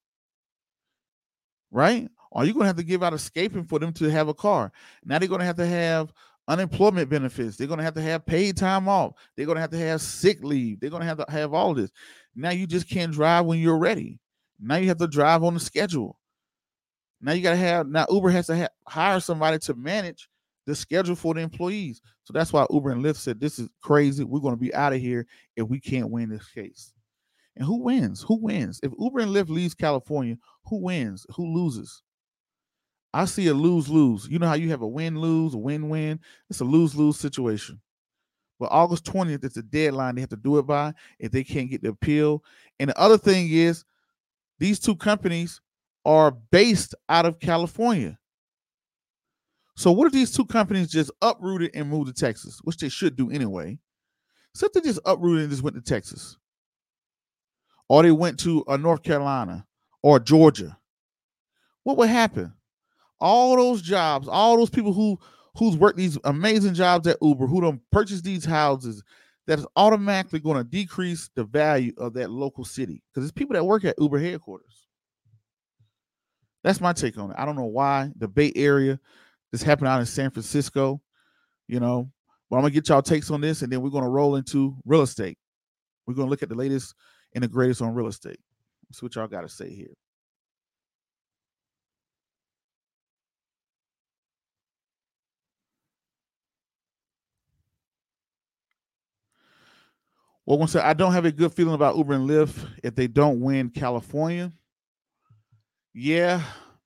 right? Or you're going to have to give out escaping for them to have a car. Now they're going to have to have unemployment benefits. They're going to have to have paid time off. They're going to have to have sick leave. They're going to have to have all this. Now you just can't drive when you're ready. Now you have to drive on the schedule. Now you got to have, now Uber has to ha- hire somebody to manage the schedule for the employees. So that's why Uber and Lyft said, this is crazy. We're going to be out of here if we can't win this case. And who wins? Who wins? If Uber and Lyft leaves California, who wins? Who loses? I see a lose-lose. You know how you have a win-lose, a win-win? It's a lose-lose situation. But August twentieth is the deadline they have to do it by if they can't get the appeal. And the other thing is, these two companies are based out of California. So what if these two companies just uprooted and moved to Texas, which they should do anyway? So if they just uprooted and just went to Texas, or they went to uh, North Carolina or Georgia, what would happen? All those jobs, all those people who who's worked these amazing jobs at Uber, who don't purchase these houses, that is automatically going to decrease the value of that local city, because it's people that work at Uber headquarters. That's my take on it. I don't know why the Bay Area, this happened out in San Francisco, you know, but I'm going to get y'all takes on this, and then we're going to roll into real estate. We're going to look at the latest and the greatest on real estate. Let's see what y'all got to say here. Well, once I don't have a good feeling about Uber and Lyft if they don't win California. Yeah,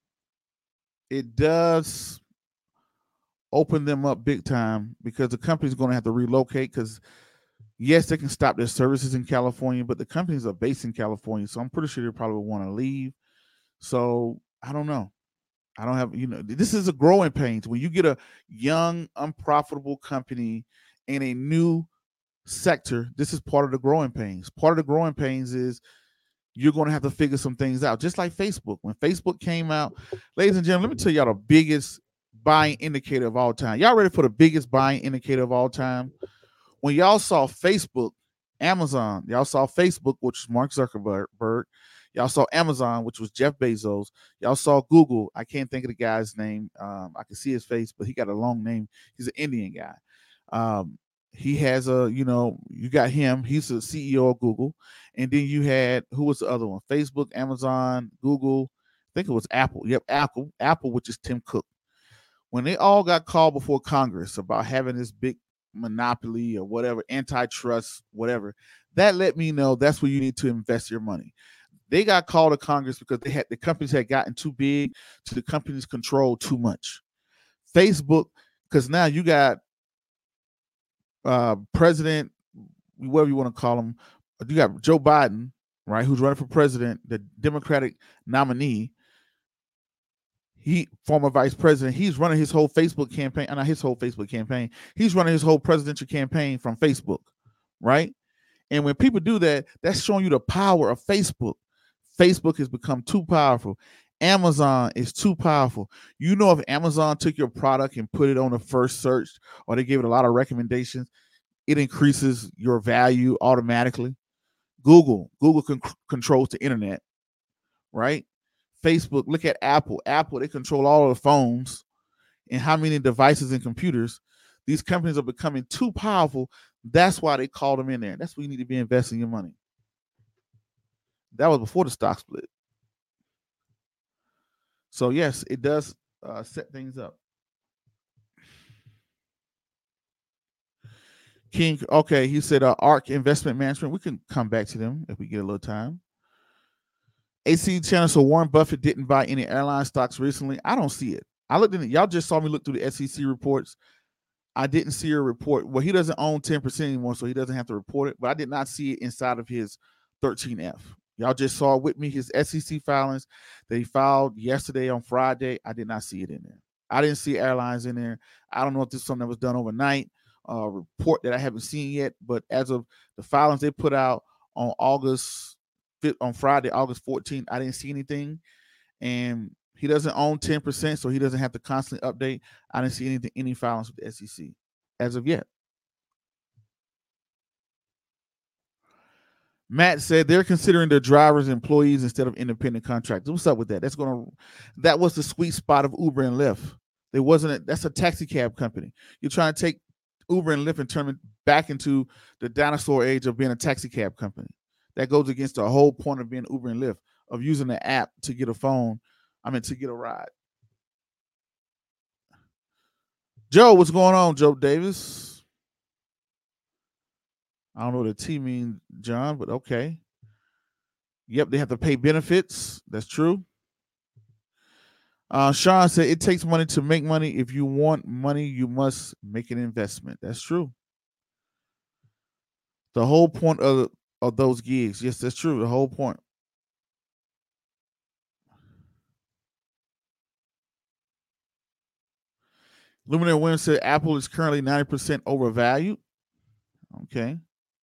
it does open them up big time, because the company's going to have to relocate, because yes, they can stop their services in California, but the companies are based in California. So I'm pretty sure they probably want to leave. So I don't know. I don't have, you know, this is a growing pains. When you get a young, unprofitable company in a new sector, this is part of the growing pains. Part of the growing pains is you're going to have to figure some things out. Just like Facebook. When Facebook came out, ladies and gentlemen, let me tell y'all the biggest buying indicator of all time. Y'all ready for the biggest buying indicator of all time? When y'all saw Facebook, Amazon, y'all saw Facebook, which is Mark Zuckerberg. Y'all saw Amazon, which was Jeff Bezos. Y'all saw Google. I can't think of the guy's name. Um, I can see his face, but he got a long name. He's an Indian guy. Um, he has a, you know, you got him. He's the C E O of Google. And then you had, who was the other one? Facebook, Amazon, Google. I think it was Apple. Yep, Apple. Apple, which is Tim Cook. When they all got called before Congress about having this big monopoly or whatever, antitrust, whatever, that let me know that's where you need to invest your money. They got called to Congress because they had, the companies had gotten too big, to the companies control too much. Facebook, because now you got uh, President, whatever you want to call him, you got Joe Biden, right, who's running for president, the Democratic nominee. He, former vice president, he's running his whole Facebook campaign, not his whole Facebook campaign. He's running his whole presidential campaign from Facebook, right? And when people do that, that's showing you the power of Facebook. Facebook has become too powerful. Amazon is too powerful. You know, if Amazon took your product and put it on the first search, or they gave it a lot of recommendations, it increases your value automatically. Google, Google con- controls the internet, right? Facebook, look at Apple. Apple, they control all of the phones and how many devices and computers. These companies are becoming too powerful. That's why they call them in there. That's where you need to be investing your money. That was before the stock split. So yes, it does uh, set things up. King, okay, he said uh, ARK Investment Management. We can come back to them if we get a little time. A C channel. So Warren Buffett didn't buy any airline stocks recently. I don't see it. I looked in it. Y'all just saw me look through the S E C reports. I didn't see a report. Well, he doesn't own ten percent anymore, so he doesn't have to report it. But I did not see it inside of his thirteen F. Y'all just saw with me his S E C filings that he filed yesterday on Friday. I did not see it in there. I didn't see airlines in there. I don't know if this is something that was done overnight, a uh, report that I haven't seen yet. But as of the filings they put out on August fifth, on Friday, August fourteenth, I didn't see anything. And he doesn't own ten percent, so he doesn't have to constantly update. I didn't see anything, any filings with the S E C as of yet. Matt said they're considering their drivers employees instead of independent contractors. What's up with that? That's gonna that was the sweet spot of Uber and Lyft. There wasn't a, that's a taxi cab company. You're trying to take Uber and Lyft and turn it back into the dinosaur age of being a taxi cab company. That goes against the whole point of being Uber and Lyft, of using the app to get a phone. I mean, to get a ride. Joe, what's going on, Joe Davis? I don't know what the T means, John, but okay. Yep, they have to pay benefits. That's true. Uh, Sean said it takes money to make money. If you want money, you must make an investment. That's true. The whole point of, of those gigs. Yes, that's true. The whole point. Luminary Williams said Apple is currently ninety percent overvalued. Okay.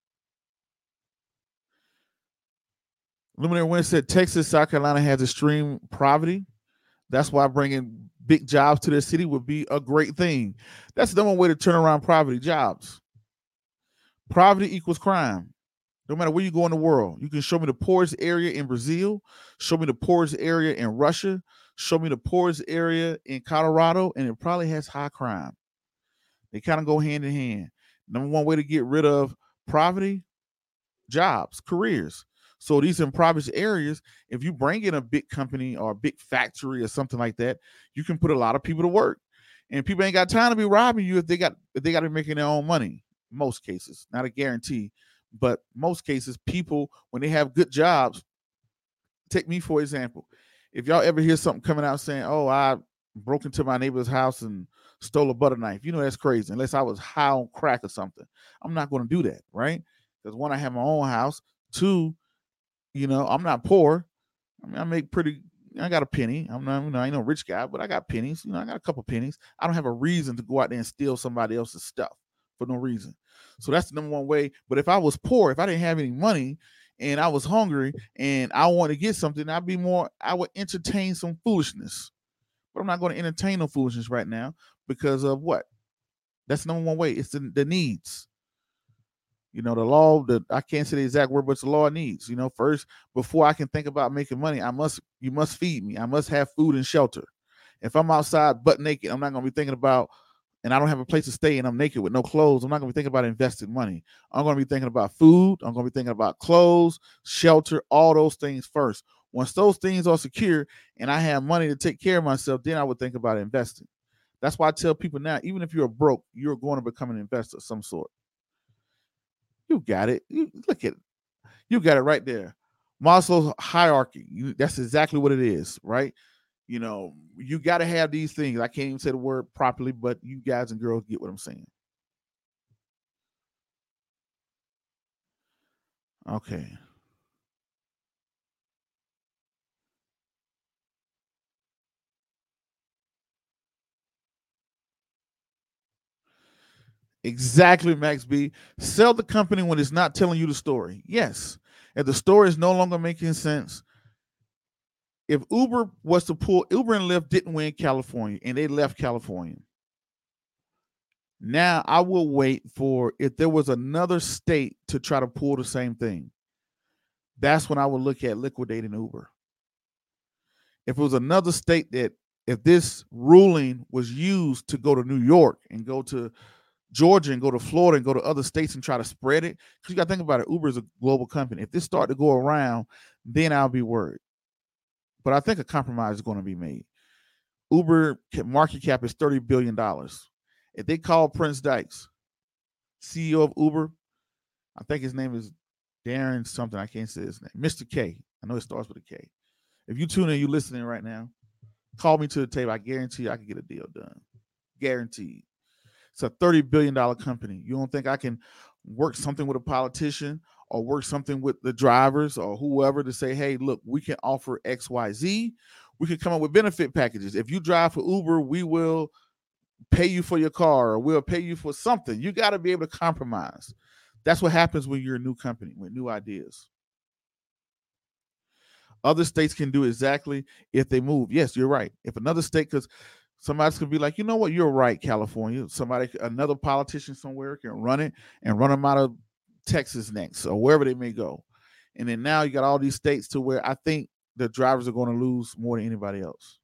Luminary Williams said Texas, South Carolina has extreme poverty. That's why bringing big jobs to their city would be a great thing. That's the number one way to turn around poverty, jobs. Poverty equals crime. No matter where you go in the world, you can show me the poorest area in Brazil, show me the poorest area in Russia, show me the poorest area in Colorado, and it probably has high crime. They kind of go hand in hand. Number one way to get rid of poverty, jobs, careers. So these impoverished areas, if you bring in a big company or a big factory or something like that, you can put a lot of people to work. And people ain't got time to be robbing you if they got if they got to be making their own money. Most cases, not a guarantee, but most cases, people, when they have good jobs, take me for example. If y'all ever hear something coming out saying, "Oh, I broke into my neighbor's house and stole a butter knife," you know that's crazy. Unless I was high on crack or something, I'm not going to do that, right? Because one, I have my own house. Two, you know, I'm not poor. I mean, I make pretty. I got a penny. I'm not, you know, I ain't no rich guy, but I got pennies. You know, I got a couple pennies. I don't have a reason to go out there and steal somebody else's stuff for no reason. So that's the number one way. But if I was poor, if I didn't have any money and I was hungry and I want to get something, I'd be more, I would entertain some foolishness. But I'm not going to entertain no foolishness right now because of what? That's the number one way. It's the, the needs. You know, the law, the I can't say the exact word, but it's the law needs. You know, first, before I can think about making money, I must, you must feed me. I must have food and shelter. If I'm outside butt naked, I'm not going to be thinking about, and I don't have a place to stay and I'm naked with no clothes, I'm not going to be thinking about investing money. I'm going to be thinking about food. I'm going to be thinking about clothes, shelter, all those things first. Once those things are secure and I have money to take care of myself, then I would think about investing. That's why I tell people now, even if you're broke, you're going to become an investor of some sort. You got it. You look at it. You got it right there. Maslow's hierarchy. You, that's exactly what it is, right? You know, you got to have these things. I can't even say the word properly, but you guys and girls get what I'm saying. Okay. Exactly, Max B. Sell the company when it's not telling you the story. Yes. If the story is no longer making sense, if Uber was to pull, Uber and Lyft didn't win California and they left California. Now I will wait for if there was another state to try to pull the same thing. That's when I would look at liquidating Uber. If it was another state that, if this ruling was used to go to New York and go to Georgia and go to Florida and go to other states and try to spread it, because you got to think about it, Uber is a global company. If this start to go around, then I'll be worried. But I think a compromise is going to be made. Uber market cap is thirty billion dollars. If they call Prince Dykes, C E O of Uber, I think his name is Darren something, I can't say his name, Mister K. I know it starts with a K. If you tune in, you listening right now, call me to the table. I guarantee you I can get a deal done. Guaranteed. It's a thirty billion dollars company. You don't think I can work something with a politician or work something with the drivers or whoever to say, hey, look, we can offer X, Y, Z. We can come up with benefit packages. If you drive for Uber, we will pay you for your car or we'll pay you for something. You got to be able to compromise. That's what happens when you're a new company with new ideas. Other states can do exactly if they move. Yes, you're right. If another state, because somebody's gonna be like, you know what, you're right, California. Somebody, another politician somewhere can run it and run them out of Texas next or wherever they may go. And then now you got all these states to where I think the drivers are going to lose more than anybody else.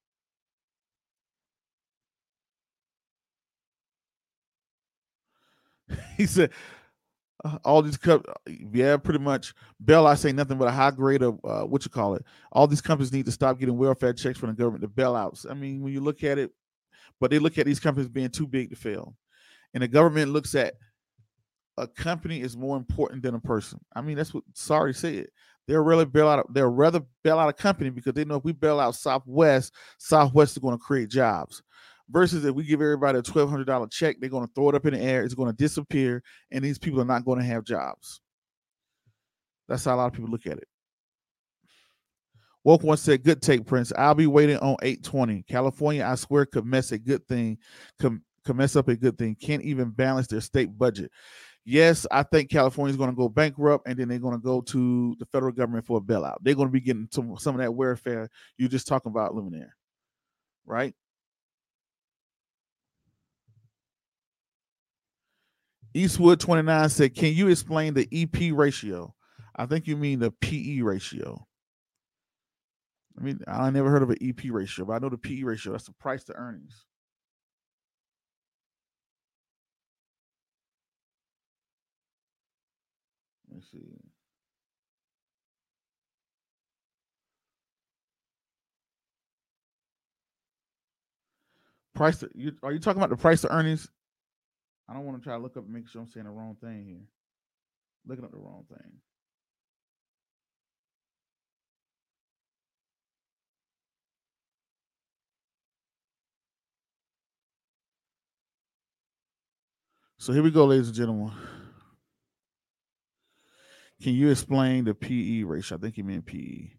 He said, uh, all these cup, yeah, pretty much. Bell, I say nothing but a high grade of uh, what you call it. All these companies need to stop getting welfare checks from the government, the bailouts. I mean, when you look at it, but they look at these companies being too big to fail. And the government looks at a company is more important than a person. I mean, that's what Sorry said. They'll really bail out. They'll rather bail out a company because they know if we bail out Southwest, Southwest is going to create jobs. Versus if we give everybody a twelve hundred dollars check, they're going to throw it up in the air. It's going to disappear, and these people are not going to have jobs. That's how a lot of people look at it. Woke one said, good take, Prince. I'll be waiting on eight twenty. California, I swear, could mess a good thing, could, could mess up a good thing. Can't even balance their state budget. Yes, I think California is going to go bankrupt, and then they're going to go to the federal government for a bailout. They're going to be getting some, some of that welfare you're just talking about, Luminaire, right? Eastwood twenty-nine said, can you explain the E P ratio? I think you mean the P E ratio. I mean, I never heard of an E P ratio, but I know the P E ratio. That's the price to earnings. Let's see. Price to, you, are you talking about the price to earnings? I don't want to try to look up and make sure I'm saying the wrong thing here. Looking up the wrong thing. So here we go, ladies and gentlemen. Can you explain the P E ratio? I think you meant P E.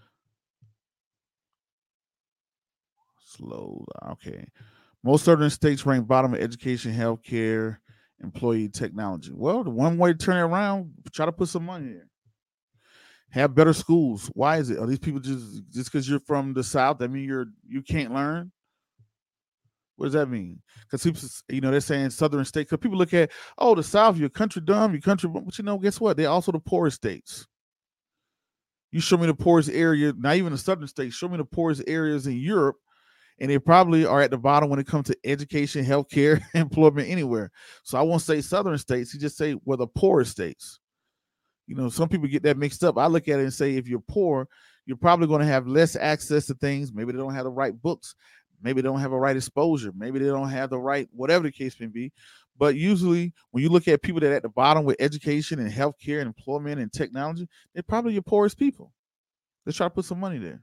Slow. Okay. Most southern states rank bottom of education, healthcare, employee technology. Well, the one way to turn it around, try to put some money there. Have better schools. Why is it? Are these people just just because you're from the South? That mean you're you can't learn? What does that mean? Because people, you know, they're saying southern states. Because people look at, oh, the South, you're country dumb, you're country, but you know, guess what? They're also the poorest states. You show me the poorest area, not even the southern states. Show me the poorest areas in Europe, and they probably are at the bottom when it comes to education, healthcare, employment, anywhere. So I won't say southern states. You just say we're the poorest states. You know, some people get that mixed up. I look at it and say, if you're poor, you're probably going to have less access to things. Maybe they don't have the right books. Maybe they don't have a right exposure. Maybe they don't have the right, whatever the case may be. But usually when you look at people that are at the bottom with education and healthcare and employment and technology, they're probably your poorest people. Let's try to put some money there.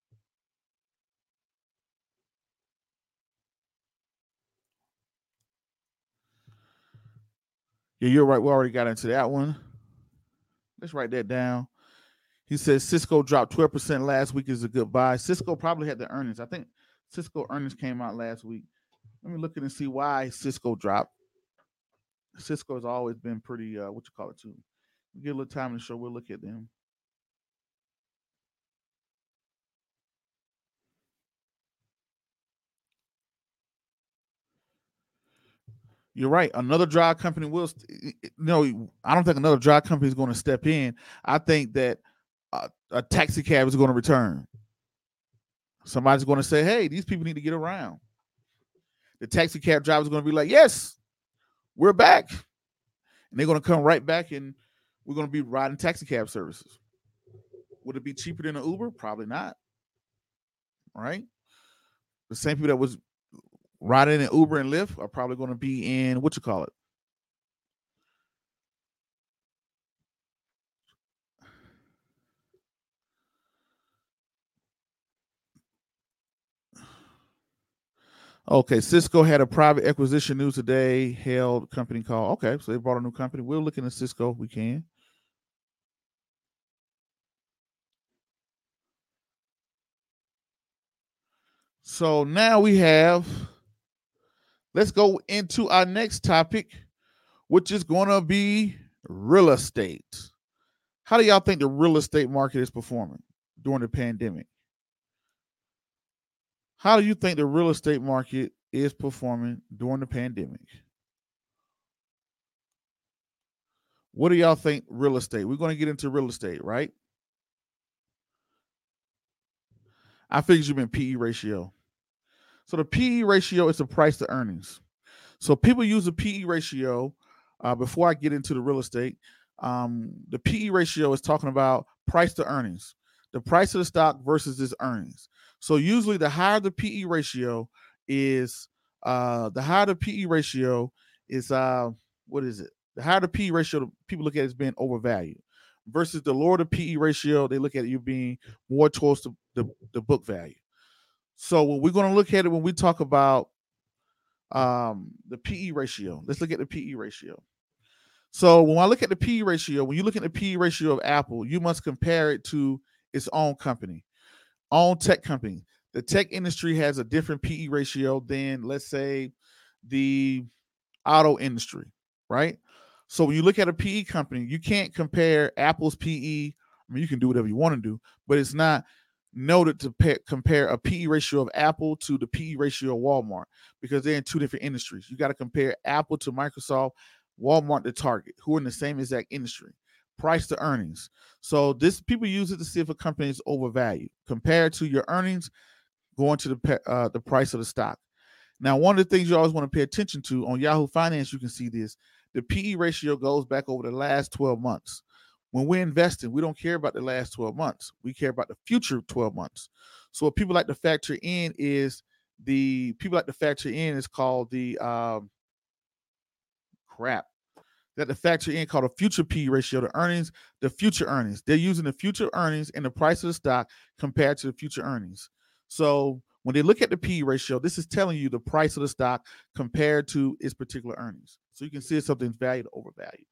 Yeah, you're right. We already got into that one. Let's write that down. He says Cisco dropped twelve percent last week is a good buy. Cisco probably had the earnings. I think Cisco earnings came out last week. Let me look at and see why Cisco dropped. Cisco has always been pretty, uh, what you call it, too. We get a little time in the show. We'll look at them. You're right. Another drive company will, you know, I don't think another drive company is going to step in. I think that a, a taxi cab is going to return. Somebody's going to say, hey, these people need to get around. The taxi cab driver is going to be like, yes, we're back. And they're going to come right back and we're going to be riding taxi cab services. Would it be cheaper than an Uber? Probably not. All right. The same people that was riding in Uber and Lyft are probably going to be in, what you call it? Okay, Cisco had a private acquisition news today, held company call. Okay, so they bought a new company. We're looking at Cisco if we can. So now we have, let's go into our next topic, which is going to be real estate. How do y'all think the real estate market is performing during the pandemic? How do you think the real estate market is performing during the pandemic? What do y'all think real estate? We're going to get into real estate, right? I figured you meant P E ratio. So the P E ratio is the price to earnings. So people use the P E ratio. Uh, before I get into the real estate, um, the P E ratio is talking about price to earnings, the price of the stock versus its earnings. So usually the higher the P E ratio is, uh, the higher the P E ratio is, uh, what is it? The higher the P E ratio, people look at it as being overvalued, versus the lower the P E ratio, they look at you being more towards the, the, the book value. So when we're going to look at it, when we talk about um, the P E ratio, let's look at the P E ratio. So when I look at the P E ratio, when you look at the P E ratio of Apple, you must compare it to its own company, own tech company. The tech industry has a different P E ratio than, let's say, the auto industry, right? So when you look at a P E company, you can't compare Apple's P E. I mean, you can do whatever you want to do, but it's not noted to pay, compare a P E ratio of Apple to the P E ratio of Walmart, because they're in two different industries. You got to compare Apple to Microsoft, Walmart to Target, who are in the same exact industry. Price to earnings. So this, people use it to see if a company is overvalued compared to your earnings going to the uh, the price of the stock. Now, one of the things you always want to pay attention to on Yahoo Finance, you can see this. The P E ratio goes back over the last twelve months. When we're investing, we don't care about the last twelve months. We care about the future twelve months. So what people like to factor in is the people like to factor in is called the um, crap that the factor in called a future P E ratio, the earnings, the future earnings. They're using the future earnings and the price of the stock compared to the future earnings. So when they look at the P E ratio, this is telling you the price of the stock compared to its particular earnings. So you can see if something's valued or overvalued.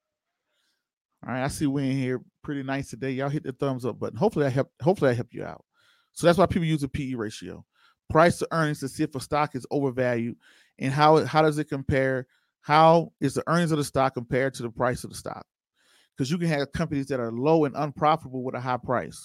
All right, I see we're in here pretty nice today. Y'all hit the thumbs up button. Hopefully I help. Hopefully I help you out. So that's why people use the P E ratio, price to earnings, to see if a stock is overvalued and how how does it compare. How is the earnings of the stock compared to the price of the stock? Because you can have companies that are low and unprofitable with a high price.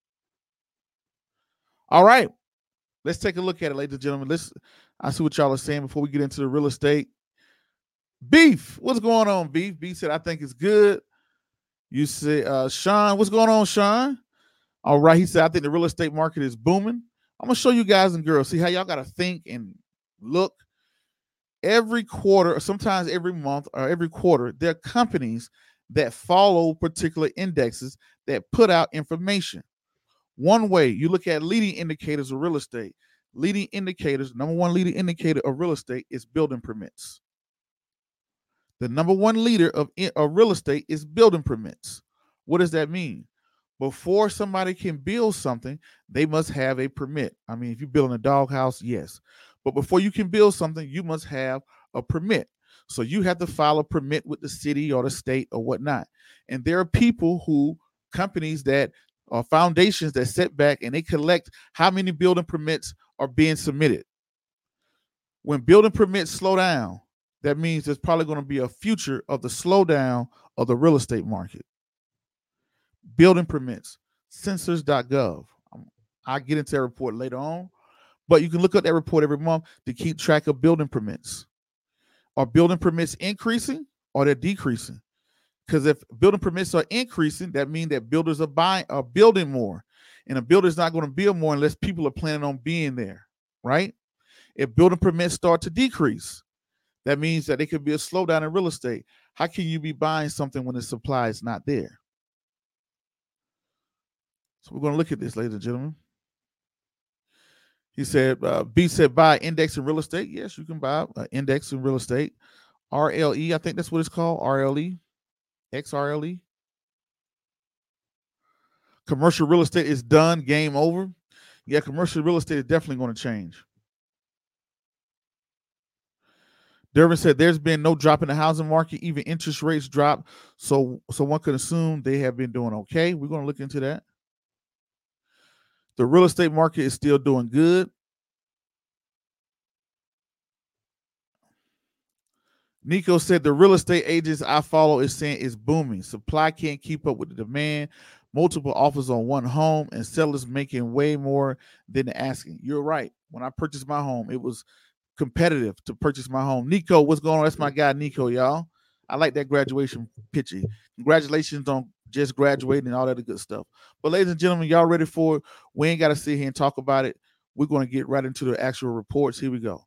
All right, let's take a look at it, ladies and gentlemen. Let's. I see what y'all are saying before we get into the real estate. Beef, what's going on, Beef? Beef said, I think it's good. You say, uh, Sean, what's going on, Sean? All right, he said, I think the real estate market is booming. I'm going to show you guys and girls, see how y'all got to think and look. Every quarter, or sometimes every month or every quarter, there are companies that follow particular indexes that put out information. One way, you look at leading indicators of real estate. Leading indicators, number one leading indicator of real estate is building permits. The number one leader of, of real estate is building permits. What does that mean? Before somebody can build something, they must have a permit. I mean, if you're building a doghouse, yes. But before you can build something, you must have a permit. So you have to file a permit with the city or the state or whatnot. And there are people who, companies that are foundations that sit back and they collect how many building permits are being submitted. When building permits slow down, that means there's probably going to be a future of the slowdown of the real estate market. Building permits, census dot gov. I'll get into that report later on. But you can look up that report every month to keep track of building permits. Are building permits increasing or they're decreasing? Because if building permits are increasing, that means that builders are buying, are building more. And a builder's not going to build more unless people are planning on being there, right? If building permits start to decrease, that means that it could be a slowdown in real estate. How can you be buying something when the supply is not there? So we're going to look at this, ladies and gentlemen. He said, uh, B said, buy index in real estate. Yes, you can buy uh, index in real estate. R L E, I think that's what it's called, R L E, X R L E. Commercial real estate is done, game over. Yeah, commercial real estate is definitely going to change. Dervin said there's been no drop in the housing market, even interest rates drop. So, so one could assume they have been doing okay. We're going to look into that. The real estate market is still doing good. Nico said the real estate agents I follow is saying it's booming. Supply can't keep up with the demand. Multiple offers on one home and sellers making way more than asking. You're right. When I purchased my home, it was competitive to purchase my home. Nico, what's going on? That's my guy, Nico, y'all. I like that graduation picture. Congratulations on just graduating and all that good stuff. But ladies and gentlemen, y'all ready for it? We ain't got to sit here and talk about it. We're going to get right into the actual reports. Here we go.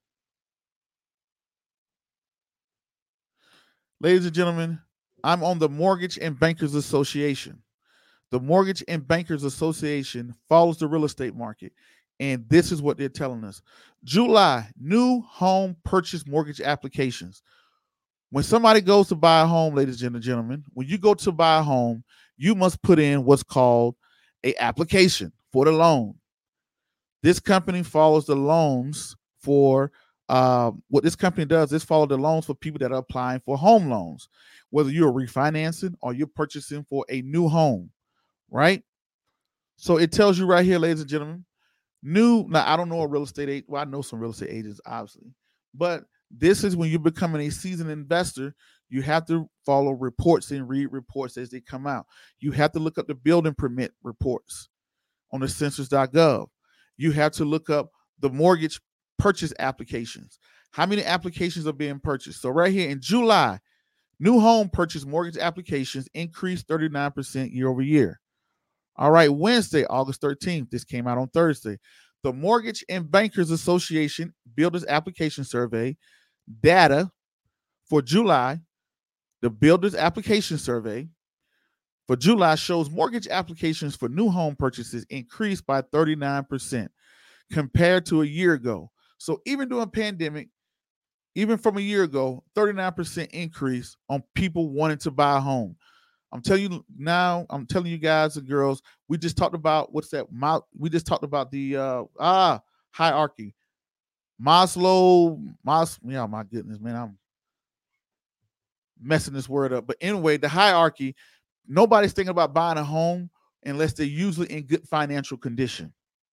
Ladies and gentlemen, I'm on the Mortgage and Bankers Association. The Mortgage and Bankers Association follows the real estate market, and this is what they're telling us. July, new home purchase mortgage applications. When somebody goes to buy a home, ladies and gentlemen, when you go to buy a home, you must put in what's called an application for the loan. This company follows the loans for Uh, what this company does is follow the loans for people that are applying for home loans, whether you're refinancing or you're purchasing for a new home, right? So it tells you right here, ladies and gentlemen, new. Now, I don't know a real estate agent. Well, I know some real estate agents, obviously, but this is when you're becoming a seasoned investor. You have to follow reports and read reports as they come out. You have to look up the building permit reports on the census dot gov. You have to look up the mortgage purchase applications. How many applications are being purchased? So right here in July, new home purchase mortgage applications increased thirty-nine percent year over year. All right, Wednesday, August thirteenth, this came out on Thursday. The Mortgage and Bankers Association Builders Application Survey data for July, the Builders Application Survey for July shows mortgage applications for new home purchases increased by thirty-nine percent compared to a year ago. So even during pandemic, even from a year ago, thirty-nine percent increase on people wanting to buy a home. I'm telling you now, I'm telling you guys and girls, we just talked about, what's that? We just talked about the uh, ah hierarchy. Maslow, Mas, yeah, my goodness, man, I'm messing this word up. But anyway, the hierarchy, nobody's thinking about buying a home unless they're usually in good financial condition.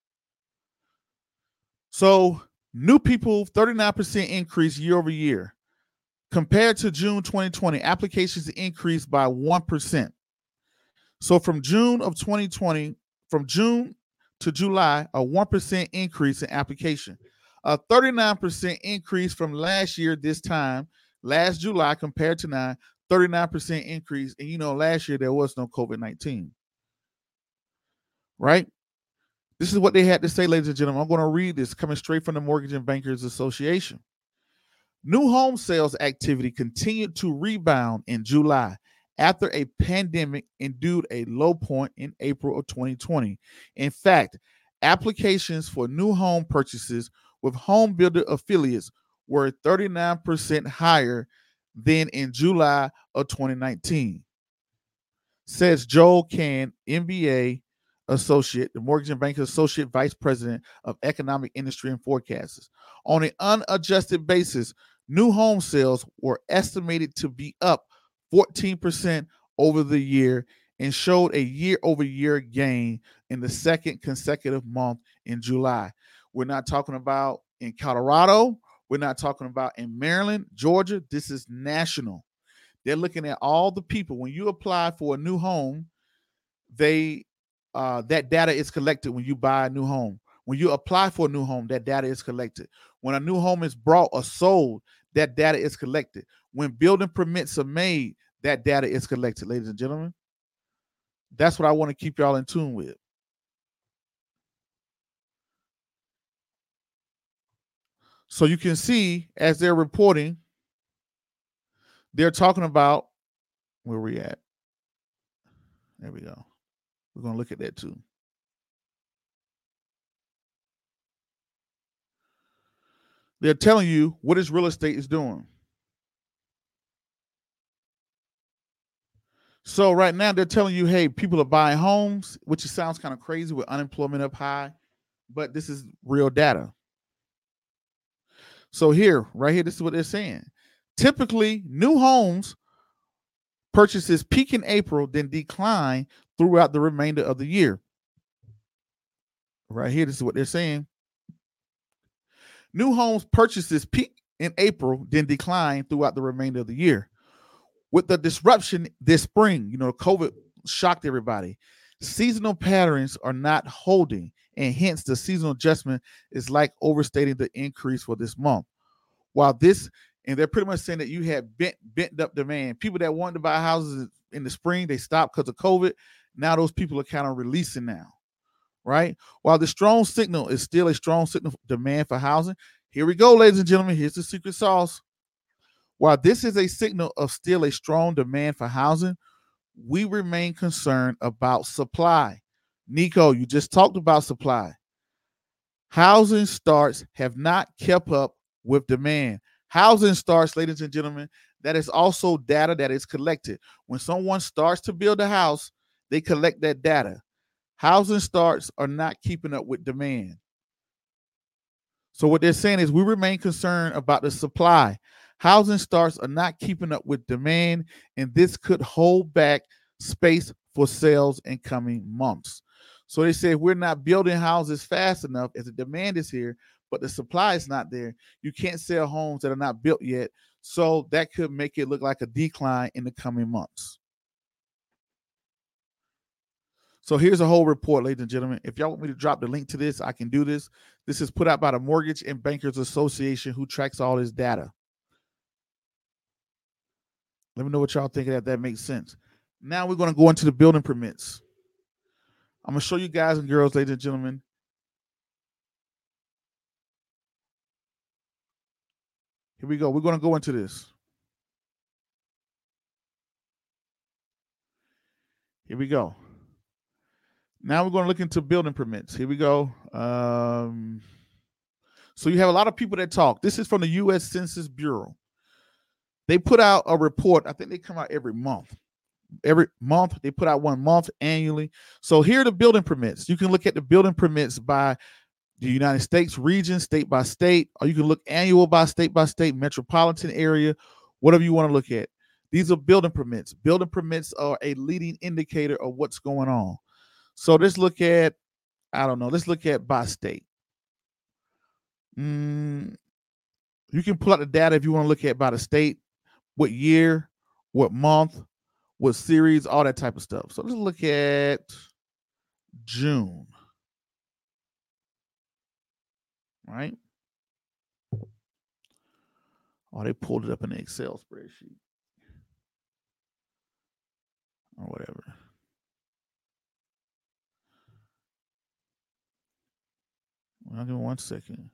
So new people, thirty-nine percent increase year over year. Compared to June twenty twenty, applications increased by one percent. So from June of twenty twenty, from June to July, a one percent increase in application. A thirty-nine percent increase from last year this time, last July compared to now, thirty-nine percent increase. And you know, last year there was no COVID nineteen. Right? This is what they had to say, ladies and gentlemen. I'm going to read this coming straight from the Mortgage and Bankers Association. New home sales activity continued to rebound in July after a pandemic endured a low point in April of twenty twenty. In fact, applications for new home purchases with home builder affiliates were thirty-nine percent higher than in July of twenty nineteen, says Joel Kahn, M B A associate, the Mortgage and Bankers Associate Vice President of Economic Industry and Forecasts. On an unadjusted basis, new home sales were estimated to be up fourteen percent over the year and showed a year-over-year gain in the second consecutive month in July. We're not talking about in Colorado. We're not talking about in Maryland, Georgia. This is national. They're looking at all the people. When you apply for a new home, they uh, that data is collected when you buy a new home. When you apply for a new home, that data is collected. When a new home is brought or sold, that data is collected. When building permits are made, that data is collected, ladies and gentlemen. That's what I want to keep y'all in tune with. So you can see as they're reporting, they're talking about where we at. There we go. We're going to look at that too. They're telling you what is real estate is doing. So right now they're telling you, hey, people are buying homes, which sounds kind of crazy with unemployment up high, but this is real data. So here, right here, this is what they're saying. Typically, new homes purchases peak in April, then decline throughout the remainder of the year. Right here, this is what they're saying. New homes purchases peak in April, then decline throughout the remainder of the year. With the disruption this spring, you know, COVID shocked everybody. Seasonal patterns are not holding, and hence the seasonal adjustment is like overstating the increase for this month. While this, and they're pretty much saying that you had bent, bent up demand. People that wanted to buy houses in the spring, they stopped because of COVID. Now those people are kind of releasing now, right? While the strong signal is still a strong signal for demand for housing, here we go, ladies and gentlemen. Here's the secret sauce. While this is a signal of still a strong demand for housing, we remain concerned about supply. Nico, you just talked about supply. Housing starts have not kept up with demand. Housing starts, ladies and gentlemen, that is also data that is collected. When someone starts to build a house, they collect that data. Housing starts are not keeping up with demand. So what they're saying is we remain concerned about the supply. Housing starts are not keeping up with demand, and this could hold back space for sales in coming months. So they say if we're not building houses fast enough as the demand is here, but the supply is not there, you can't sell homes that are not built yet. So that could make it look like a decline in the coming months. So here's a whole report, ladies and gentlemen. If y'all want me to drop the link to this, I can do this. This is put out by the Mortgage and Bankers Association, who tracks all this data. Let me know what y'all think of that. That makes sense. Now we're going to go into the building permits. I'm going to show you guys and girls, ladies and gentlemen. Here we go. We're going to go into this. Here we go. Now we're going to look into building permits. Here we go. Um, so you have a lot of people that talk. This is from the U S Census Bureau. They put out a report. I think they come out every month. Every month, they put out one month annually. So here are the building permits. You can look at the building permits by the United States region, state by state, or you can look annual by state by state, metropolitan area, whatever you want to look at. These are building permits. Building permits are a leading indicator of what's going on. So let's look at, I don't know, let's look at by state. Mm, you can pull out the data if you want to look at by the state, what year, what month, what series, all that type of stuff. So let's look at June. Right? Oh, they pulled it up in the Excel spreadsheet. Or whatever. Well, give me one second.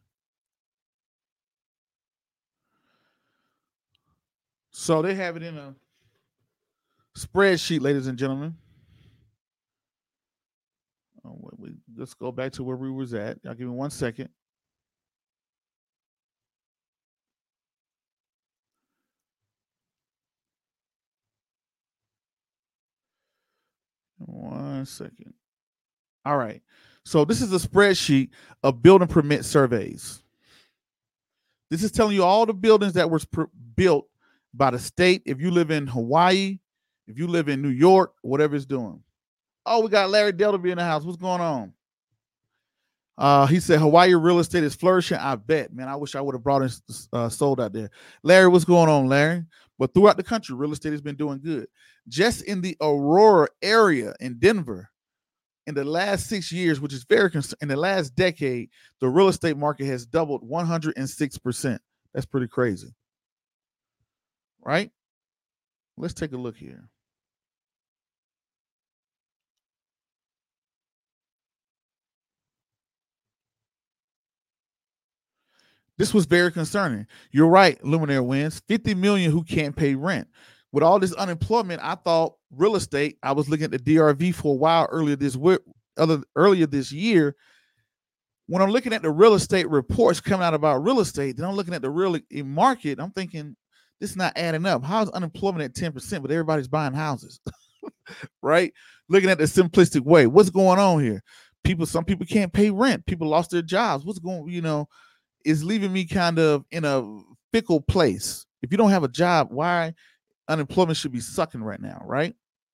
So they have it in a spreadsheet, ladies and gentlemen. Oh, wait, let's go back to where we was at. Y'all give me one second. One second. All right. So this is a spreadsheet of building permit surveys. This is telling you all the buildings that were pr- built by the state. If you live in Hawaii, if you live in New York, whatever it's doing. Oh, we got Larry Delby in the house. What's going on? Uh, he said Hawaii real estate is flourishing. I bet, man. I wish I would have brought in uh, sold out there. Larry, what's going on, Larry? But throughout the country, real estate has been doing good. Just in the Aurora area in Denver, in the last six years, which is very cons- in the last decade, the real estate market has doubled one hundred six percent. That's pretty crazy. right? Let's take a look here. This was very concerning. You're right, Luminaire wins. fifty million who can't pay rent. With all this unemployment, I thought real estate, I was looking at the D R V for a while earlier this other earlier this year. When I'm looking at the real estate reports coming out about real estate, then I'm looking at the real market, I'm thinking, this is not adding up. How is unemployment at ten percent, but everybody's buying houses? Right? Looking at the simplistic way. What's going on here? People, some people can't pay rent. People lost their jobs. What's going, you know, is leaving me kind of in a fickle place. If you don't have a job, why unemployment should be sucking right now, right?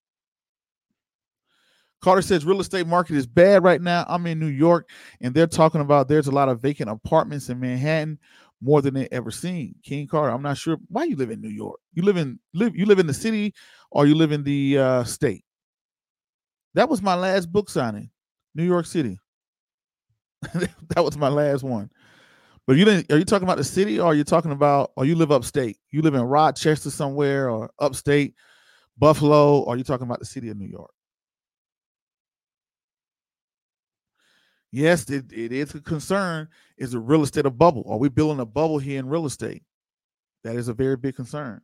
Carter says real estate market is bad right now. I'm in New York, and they're talking about there's a lot of vacant apartments in Manhattan, more than they ever seen. King Carter, I'm not sure why you live in New York. You live in live you live in the city, or you live in the uh, state. That was my last book signing, New York City. That was my last one. But you didn't. Are you talking about the city, or are you talking about, or you live upstate? You live in Rochester somewhere, or upstate, Buffalo, or are you talking about the city of New York? Yes, it, it is a concern. Is a real estate a bubble? Are we building a bubble here in real estate? That is a very big concern.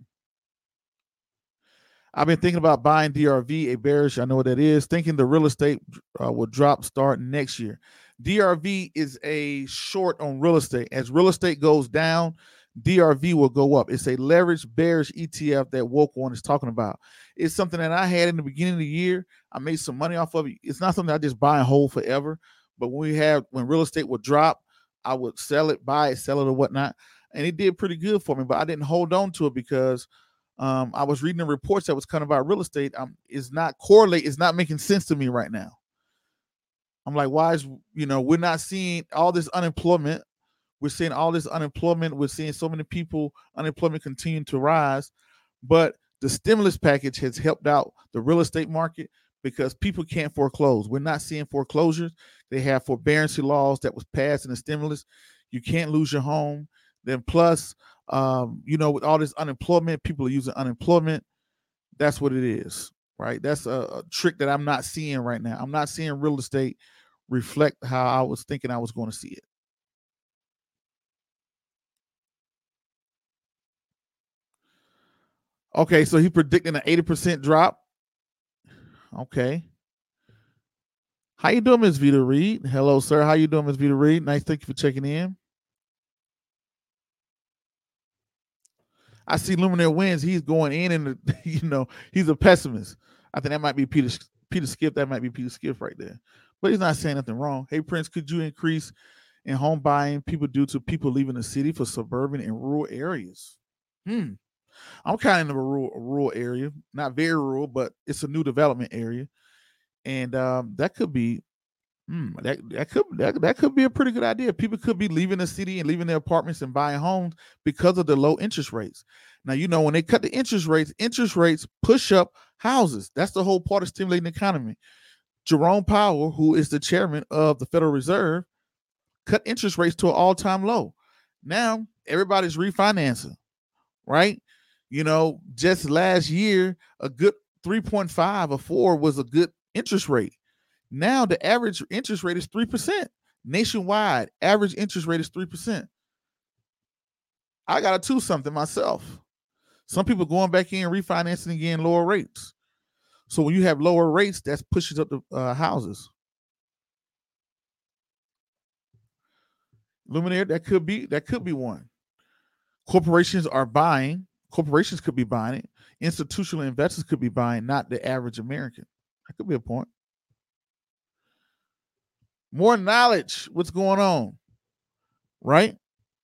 I've been thinking about buying D R V, a bearish. I know what that is. Thinking the real estate uh, will drop starting next year. D R V is a short on real estate. As real estate goes down, D R V will go up. It's a leveraged bearish E T F that Woke One is talking about. It's something that I had in the beginning of the year. I made some money off of it. It's not something I just buy and hold forever. But when we have when real estate would drop, I would sell it, buy it, sell it, or whatnot. And it did pretty good for me, but I didn't hold on to it because um, I was reading the reports that was coming about real estate. Um, it's not correlate, it's not making sense to me right now. I'm like, why is, you know, we're not seeing all this unemployment. We're seeing all this unemployment. We're seeing so many people, unemployment continuing to rise. But the stimulus package has helped out the real estate market because people can't foreclose. We're not seeing foreclosures. They have forbearance laws that was passed in the stimulus. You can't lose your home. Then plus, um, you know, with all this unemployment, people are using unemployment. That's what it is, right? That's a, a trick that I'm not seeing right now. I'm not seeing real estate reflect how I was thinking I was going to see it. Okay, so he predicting an eighty percent drop. Okay. How you doing, Miz Vita Reed? Hello, sir. How you doing, Miz Vita Reed? Nice. Thank you for checking in. I see Luminaire wins. He's going in, and you know he's a pessimist. I think that might be Peter Peter Skiff. That might be Peter Skiff right there. But he's not saying nothing wrong. Hey, Prince, could you increase in home buying people due to people leaving the city for suburban and rural areas? Hmm. I'm kind of in a rural, a rural area, not very rural, but it's a new development area, and um, that could be Hmm, that that could that, that could be a pretty good idea. People could be leaving the city and leaving their apartments and buying homes because of the low interest rates. Now, you know, when they cut the interest rates, interest rates push up houses. That's the whole part of stimulating the economy. Jerome Powell, who is the chairman of the Federal Reserve, cut interest rates to an all-time low. Now, everybody's refinancing, right? You know, just last year, a good three point five or four was a good interest rate. Now the average interest rate is three percent. Nationwide, average interest rate is three percent. I got to do something myself. Some people going back in, refinancing again, lower rates. So when you have lower rates, that pushes up the uh, houses. Luminaire, that could be that could be one. Corporations are buying. Corporations could be buying it. Institutional investors could be buying, not the average American. That could be a point. More knowledge. What's going on? Right?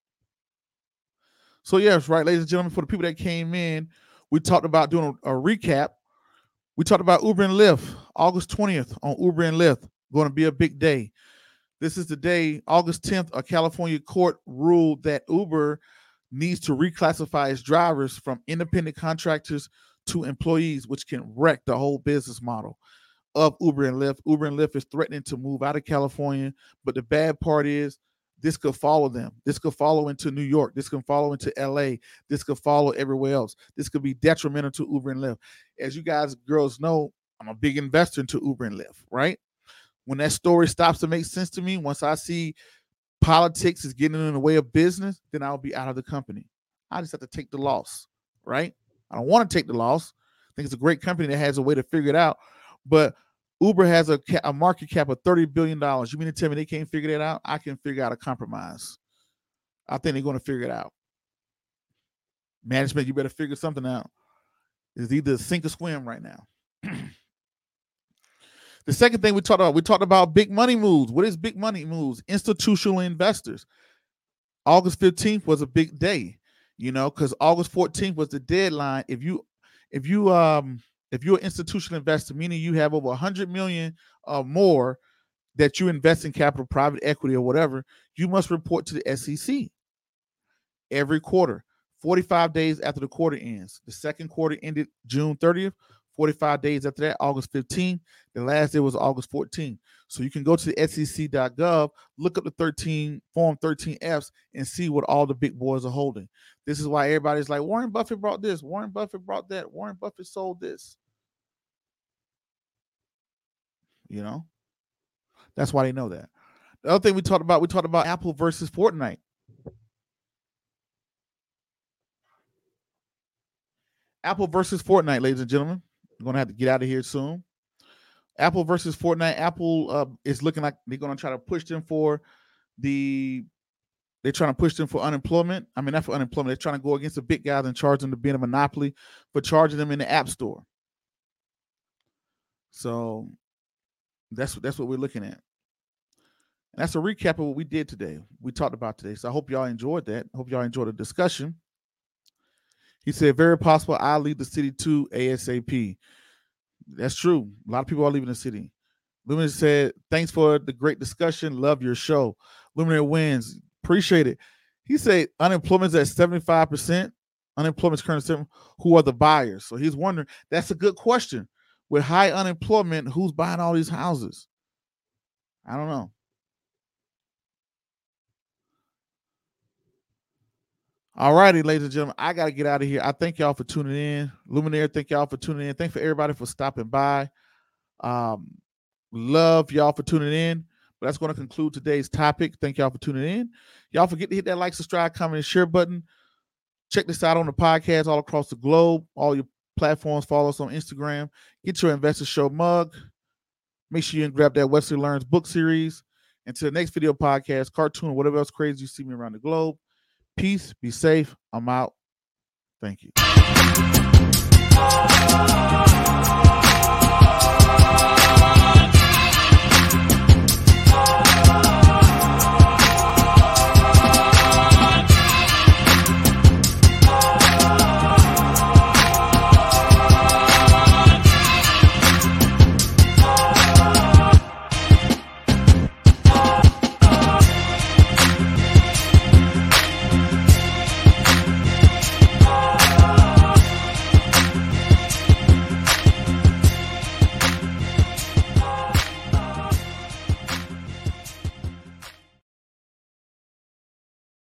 So, yes, right, ladies and gentlemen, for the people that came in, we talked about doing a, a recap. We talked about Uber and Lyft, August twentieth on Uber and Lyft. Going to be a big day. This is the day, August tenth, a California court ruled that Uber needs to reclassify its drivers from independent contractors to employees, which can wreck the whole business model of Uber and Lyft. Uber and Lyft is threatening to move out of California, but the bad part is this could follow them. This could follow into New York. This could follow into L A. This could follow everywhere else. This could be detrimental to Uber and Lyft. As you guys, girls know, I'm a big investor into Uber and Lyft, right? When that story stops to make sense to me, once I see politics is getting in the way of business, then I'll be out of the company. I just have to take the loss, right? I don't want to take the loss. I think it's a great company that has a way to figure it out. But Uber has a, a market cap of thirty billion dollars. You mean to tell me they can't figure that out? I can figure out a compromise. I think they're going to figure it out. Management, you better figure something out. It's either sink or swim right now. The second thing we talked about, we talked about big money moves. What is big money moves? Institutional investors. August fifteenth was a big day, you know, because August fourteenth was the deadline. If you, if you, um, if you're an institutional investor, meaning you have over one hundred million or more that you invest in capital, private equity, or whatever, you must report to the S E C every quarter, forty-five days after the quarter ends. The second quarter ended June thirtieth, forty-five days after that, August fifteenth. The last day was August fourteenth. So you can go to the S E C dot gov, look up the thirteen Form thirteen Fs, and see what all the big boys are holding. This is why everybody's like, Warren Buffett brought this, Warren Buffett brought that, Warren Buffett sold this. You know, that's why they know that. The other thing we talked about, we talked about Apple versus Fortnite. Apple versus Fortnite, ladies and gentlemen. We're going to have to get out of here soon. Apple versus Fortnite. Apple uh, is looking like they're going to try to push them for the, they're trying to push them for unemployment. I mean, not for unemployment. They're trying to go against the big guys and charge them to be in a monopoly for charging them in the App Store. So that's, that's what we're looking at. And that's a recap of what we did today. We talked about today. So I hope y'all enjoyed that. I hope y'all enjoyed the discussion. He said, very possible I'll leave the city too ASAP. That's true. A lot of people are leaving the city. Luminary said, thanks for the great discussion. Love your show. Luminary wins. Appreciate it. He said unemployment's at seventy-five percent. Unemployment's currently, who are the buyers? So he's wondering, that's a good question. With high unemployment, who's buying all these houses? I don't know. All righty, ladies and gentlemen, I got to get out of here. I thank y'all for tuning in. Luminaire, thank y'all for tuning in. Thank for everybody for stopping by. Um, love y'all for tuning in. But that's going to conclude today's topic. Thank y'all for tuning in. Y'all forget to hit that like, subscribe, comment, and share button. Check this out on the podcast all across the globe. All your platforms. Follow us on Instagram. Get your Investor Show mug. Make sure you grab that Wesley Learns book series. Until the next video podcast, cartoon, or whatever else crazy you see me around the globe. Peace. Be safe. I'm out. Thank you.